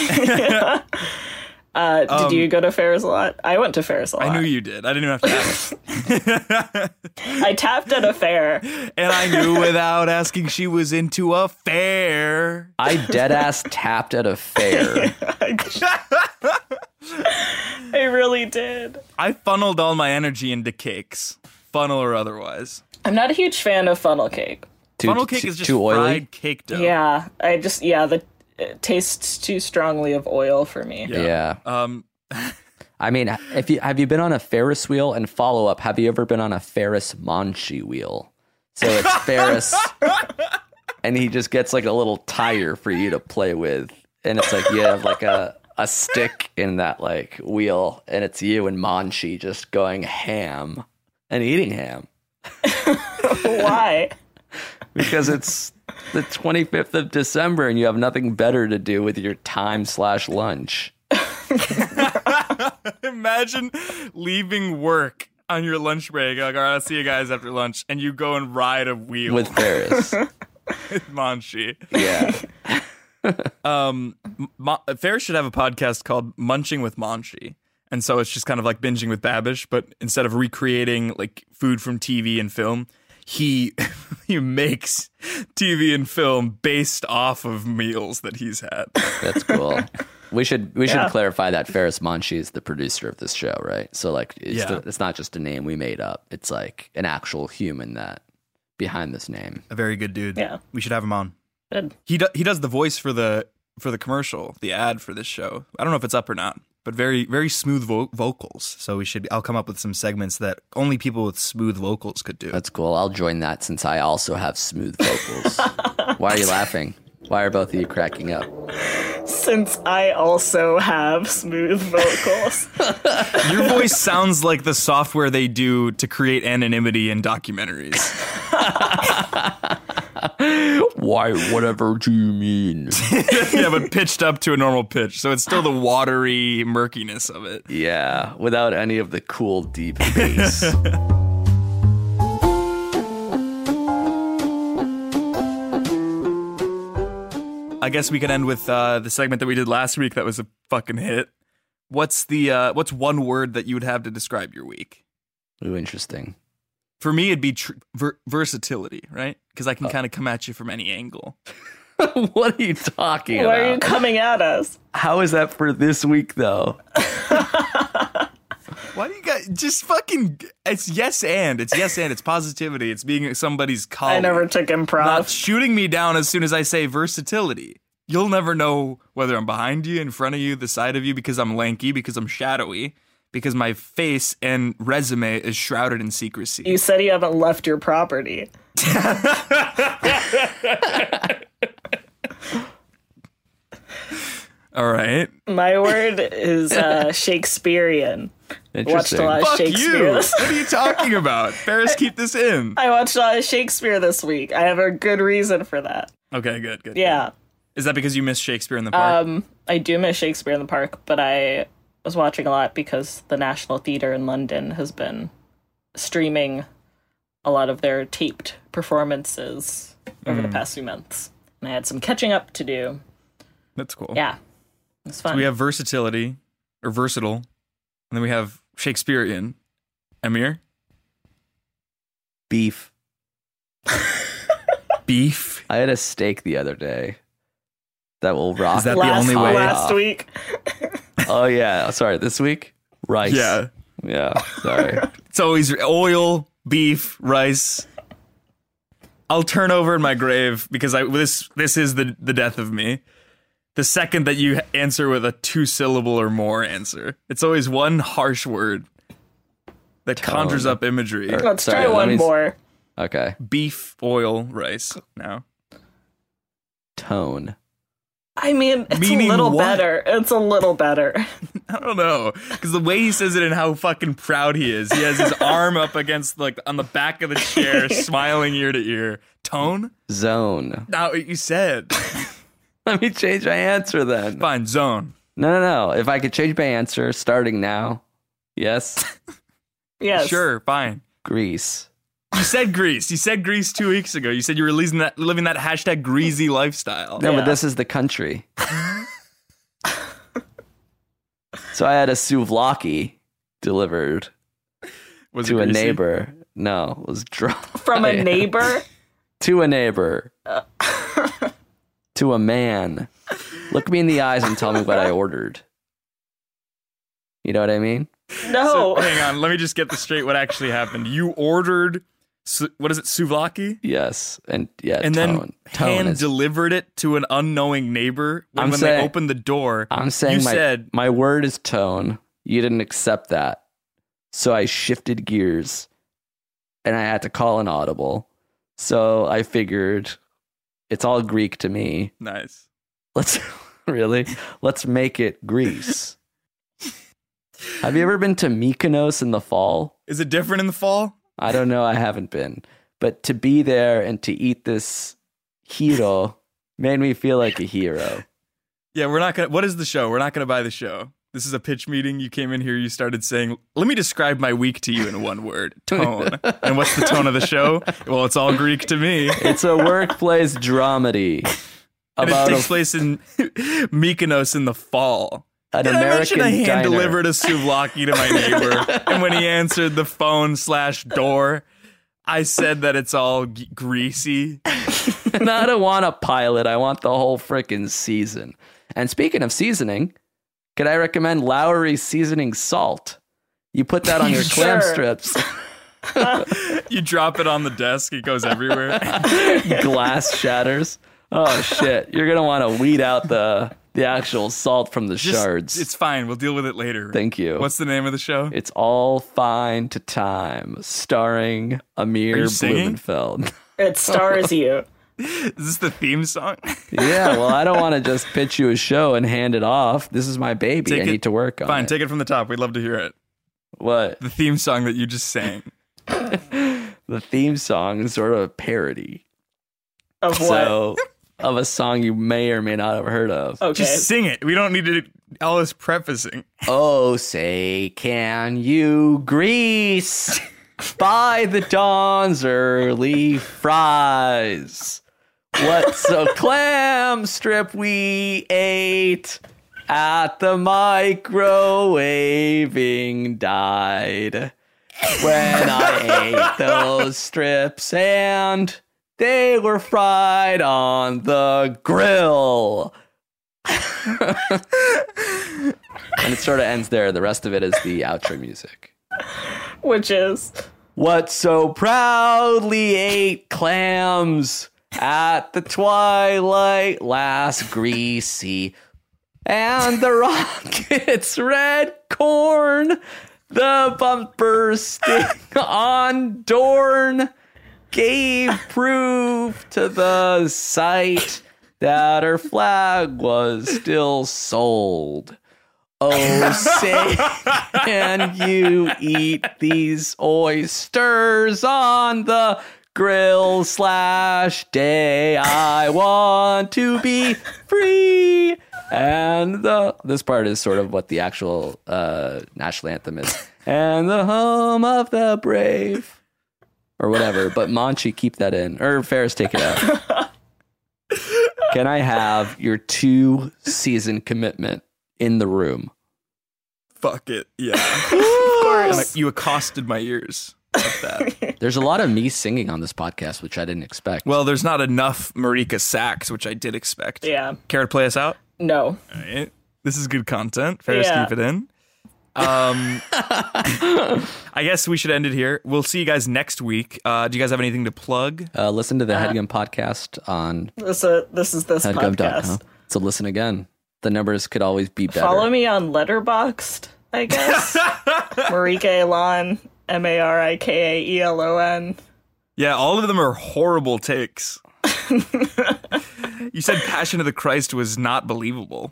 S4: Did you go to fairs a lot? I went to fairs a lot.
S3: I knew you did. I didn't even have to ask.
S4: I tapped at a fair.
S3: And I knew without asking she was into a fair.
S5: I dead ass tapped at a fair.
S4: I really did.
S3: I funneled all my energy into cakes, funnel or otherwise.
S4: I'm not a huge fan of funnel cake.
S3: Funnel cake is just
S5: too oily.
S3: fried cake dough.
S4: Yeah, it tastes too strongly of oil for me.
S5: Yeah.
S3: Um,
S5: I mean, have you been on a Ferris wheel? And follow up, have you ever been on a Ferris Monchi wheel? So it's Ferris, and he just gets like a little tire for you to play with, and it's like you have like a stick in that like wheel, and it's you and Monchi just going ham and eating ham
S4: Why?
S5: because it's the 25th of December and you have nothing better to do with your time/lunch.
S3: imagine leaving work on your lunch break. Like, all right, I'll see you guys after lunch. And you go and ride a wheel
S5: With Ferris.
S3: with Monchi.
S5: Yeah.
S3: Ferris should have a podcast called Munching with Monchi. And so it's just kind of like binging with Babish, but instead of recreating like food from TV and film, he makes TV and film based off of meals that he's had.
S5: That's cool. We should clarify that Ferris Monchi is the producer of this show, right? So like it's not just a name we made up. It's like an actual human that behind this name.
S7: A very good dude.
S4: Yeah.
S7: We should have him on.
S4: Good.
S7: He does the voice for the commercial, the ad for this show. I don't know if it's up or not, but very, very smooth vocals. So I'll come up with some segments that only people with smooth vocals could do.
S5: That's cool. I'll join that since I also have smooth vocals. Why are you laughing? Why are both of you cracking up?
S4: Since I also have smooth vocals.
S7: Your voice sounds like the software they do to create anonymity in documentaries.
S5: Why? Whatever do you mean?
S7: Yeah, but pitched up to a normal pitch. So it's still the watery murkiness of it.
S5: Yeah, without any of the cool deep bass.
S7: I guess we could end with the segment that we did last week that was a fucking hit. What's one word that you would have to describe your week?
S5: Ooh, interesting.
S7: For me, it'd be versatility, right? Because I can kind of come at you from any angle.
S5: What are you talking
S4: Why
S5: about?
S4: are you coming at us?
S5: How is that for this week, though?
S7: Why do you guys just fucking? It's yes and it's positivity. It's being somebody's colleague.
S4: I never took improv.
S7: Not shooting me down as soon as I say versatility. You'll never know whether I'm behind you, in front of you, the side of you, because I'm lanky, because I'm shadowy, because my face and resume is shrouded in secrecy.
S4: You said you haven't left your property.
S7: All right.
S4: My word is Shakespearean. Watched a
S5: Interesting.
S4: lot of
S7: Fuck
S4: Shakespeare.
S7: you. What are you talking about? Ferris, keep this in.
S4: I watched a lot of Shakespeare this week. I have a good reason for that.
S7: Okay, good.
S4: Yeah.
S7: Is that because you miss Shakespeare in the Park?
S4: I do miss Shakespeare in the Park, but I was watching a lot because the National Theatre in London has been streaming a lot of their taped performances over the past few months. And I had some catching up to do.
S7: That's cool.
S4: Yeah. It's fun.
S7: So we have versatility, or versatile, and then we have Shakespearean. Amir?
S5: Beef.
S7: Beef?
S5: I had a steak the other day that will rock.
S7: Is that the only way?
S4: Last week.
S5: Oh, yeah. Sorry, this week? Rice.
S7: Yeah.
S5: Yeah, sorry.
S7: It's always oil, beef, rice. I'll turn over in my grave because this is the death of me. The second that you answer with a 2-syllable or more answer, it's always one harsh word that conjures up imagery.
S4: Let's
S5: Sorry,
S4: try
S5: let
S4: one
S5: me-
S4: more.
S5: Okay.
S7: Beef, oil, rice. Now,
S5: Tone.
S4: I mean, it's
S7: Meaning
S4: a little
S7: what?
S4: better. It's a little better.
S7: I don't know, because the way he says it and how fucking proud he is. He has his arm up against on the back of the chair, smiling ear to ear. Tone?
S5: Zone.
S7: Not what you said.
S5: Let me change my answer then.
S7: Fine, zone.
S5: No. If I could change my answer starting now. Yes.
S4: Yes.
S7: Sure, fine.
S5: Grease.
S7: You said Greece. You said Greece 2 weeks ago. You said you were living that hashtag greasy lifestyle.
S5: No,
S4: Yeah.
S5: but this is the country. So I had a souvlaki delivered
S7: Was it
S5: to a
S7: greasy?
S5: neighbor. No, it was dry.
S4: From a neighbor?
S5: To a neighbor. To a man. Look me in the eyes and tell me what I ordered. You know what I mean?
S4: No.
S7: So, hang on. Let me just get this straight. What actually happened? You ordered, what is it, souvlaki?
S5: Yes. And yeah,
S7: And
S5: tone.
S7: then
S5: Tone
S7: hand
S5: is-
S7: delivered it to an unknowing neighbor.
S5: I'm
S7: When
S5: saying-
S7: they opened the door,
S5: I'm saying
S7: you said,
S5: my word is tone. You didn't accept that. So I shifted gears and I had to call an audible. So I figured it's all Greek to me.
S7: nice.
S5: Let's make it Greece. Have you ever been to Mykonos in the fall?
S7: Is it different in the fall?
S5: I don't know. I haven't been. But to be there and to eat this hero made me feel like a hero.
S7: Yeah, we're not going to, what is the show? We're not going to buy the show. This is a pitch meeting. You came in here, you started saying, let me describe my week to you in one word, tone. And what's the tone of the show? Well, it's all Greek to me.
S5: It's a workplace dramedy
S7: And it
S5: about
S7: takes place in Mykonos in the fall.
S5: an
S7: Did I mention
S5: American
S7: I hand
S5: diner.
S7: delivered a souvlaki to my neighbor? And when he answered the phone/door, I said that it's all greasy.
S5: And I don't want a pilot. I want the whole frickin' season. And speaking of seasoning, could I recommend Lowry seasoning salt? You put that on your clam
S4: Sure.
S5: strips.
S3: You drop it on the desk, it goes everywhere.
S5: Glass shatters. Oh shit! You're gonna want to weed out the actual salt from the shards.
S3: It's fine. We'll deal with it later.
S5: Thank you.
S3: What's the name of the show?
S5: It's All Fine to Time, starring Amir
S3: singing?
S5: Blumenfeld.
S4: It stars you.
S3: Is this the theme song?
S5: Yeah, well, I don't want to just pitch you a show and hand it off. This is my baby. I need to work on it.
S3: Fine, take it from the top. We'd love to hear it.
S5: What?
S3: The theme song that you just sang.
S5: The theme song is sort of a parody.
S4: Of what?
S5: So, of a song you may or may not have heard of.
S4: Okay.
S3: Just sing it. We don't need to all this prefacing.
S5: Oh, say, can you grease by the dawn's early fries? What's a clam strip we ate at the microwaving died? When I ate those strips and they were fried on the grill. And it sort of ends there. The rest of it is the outro music.
S4: Which is?
S5: What so proudly ate clams at the twilight last greasy, and the rockets red corn, the bumper stick on Dorn, gave proof to the sight that her flag was still sold. Oh, say, can you eat these oysters on the grill / day? I want to be free. And this part is sort of what the actual national anthem is. And the home of the brave. Or whatever. But Monchi, keep that in. Or Ferris, take it out. Can I have your 2-season commitment in the room?
S3: Fuck it. Yeah.
S4: Of course.
S3: You accosted my ears with that.
S5: There's a lot of me singing on this podcast, which I didn't expect.
S3: Well, there's not enough Marika sax, which I did expect.
S4: Yeah.
S3: Care to play us out?
S4: No.
S3: All right. This is good content. Ferris,
S4: Yeah.
S3: keep it in. I guess we should end it here. We'll see you guys next week. Do you guys have anything to plug?
S5: Listen to the Headgum podcast on
S4: This is this
S5: headgum.com.
S4: podcast.
S5: So listen again. The numbers could always be better.
S4: Follow me on Letterboxd, I guess. Marika Elon, Marikaelon.
S3: Yeah, all of them are horrible takes. You said Passion of the Christ was not believable.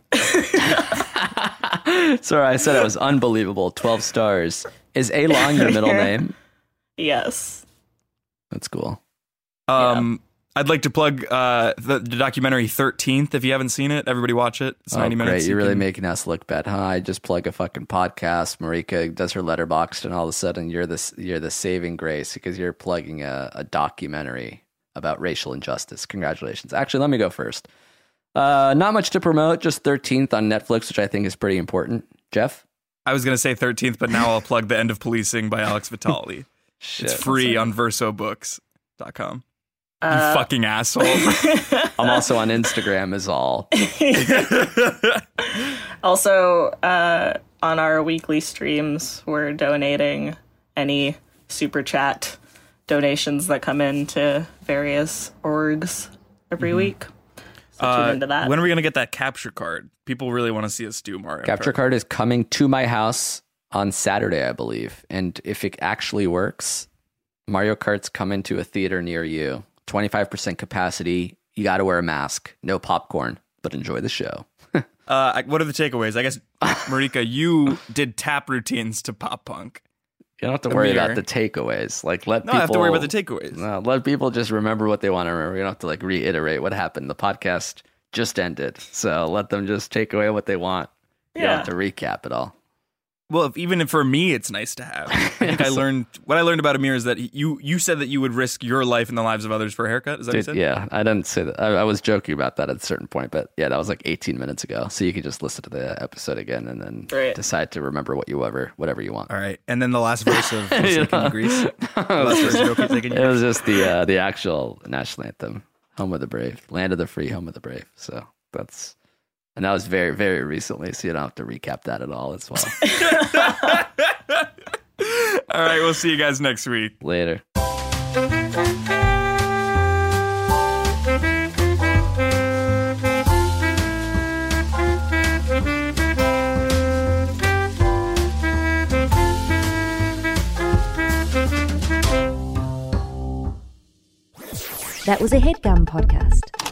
S5: Sorry, I said it was unbelievable. 12 stars. Is Elon your middle name?
S4: Yes.
S5: That's cool.
S3: I'd like to plug the documentary 13th. If you haven't seen it, everybody watch it. It's 90 minutes.
S5: Great. You're really making us look bad, huh? I just plug a fucking podcast. Marika does her Letterboxd, and all of a sudden you're the saving grace because you're plugging a documentary about racial injustice. Congratulations. Actually, let me go first. Not much to promote, just 13th on Netflix, which I think is pretty important. Jeff?
S3: I was going to say 13th, but now I'll plug The End of Policing by Alex Vitale.
S5: Shit.
S3: It's free on versobooks.com. You fucking asshole.
S5: I'm also on Instagram is all.
S4: Also, on our weekly streams, we're donating any super chat donations that come in to various orgs every week. So tune into that.
S3: When are we going to get that capture card? People really want to see us do Mario
S5: Capture
S3: Kart.
S5: card is coming to my house on Saturday, I believe. And if it actually works, Mario Kart's coming to a theater near you. 25% capacity. You got to wear a mask. No popcorn, but enjoy the show.
S3: What are the takeaways? I guess, Marika, you did tap routines to pop punk.
S5: You don't have to worry
S3: Amir.
S5: about the takeaways. Like, let
S3: No,
S5: people.
S3: I have to worry about the takeaways.
S5: No, let people just remember what they want to remember. You don't have to like reiterate what happened. The podcast just ended, so let them just take away what they want. You don't
S4: Yeah.
S5: have to recap it all.
S3: Well, even for me, it's nice to have. I think what I learned about Amir is that you said that you would risk your life and the lives of others for a haircut. Is that what you said?
S5: Yeah, I didn't say that. I was joking about that at a certain point, but yeah, that was like 18 minutes ago. So you could just listen to the episode again and then
S4: Right.
S5: decide to remember whatever you want.
S3: All right. And then the last verse of Forsaken Greece. The last verse of Forsaken
S5: It was just the actual national anthem, "Home of the Brave," "Land of the Free, Home of the Brave." So and that was very, very recently. So you don't have to recap that at all as well.
S3: All right. We'll see you guys next week.
S5: Later.
S1: That was a HeadGum podcast.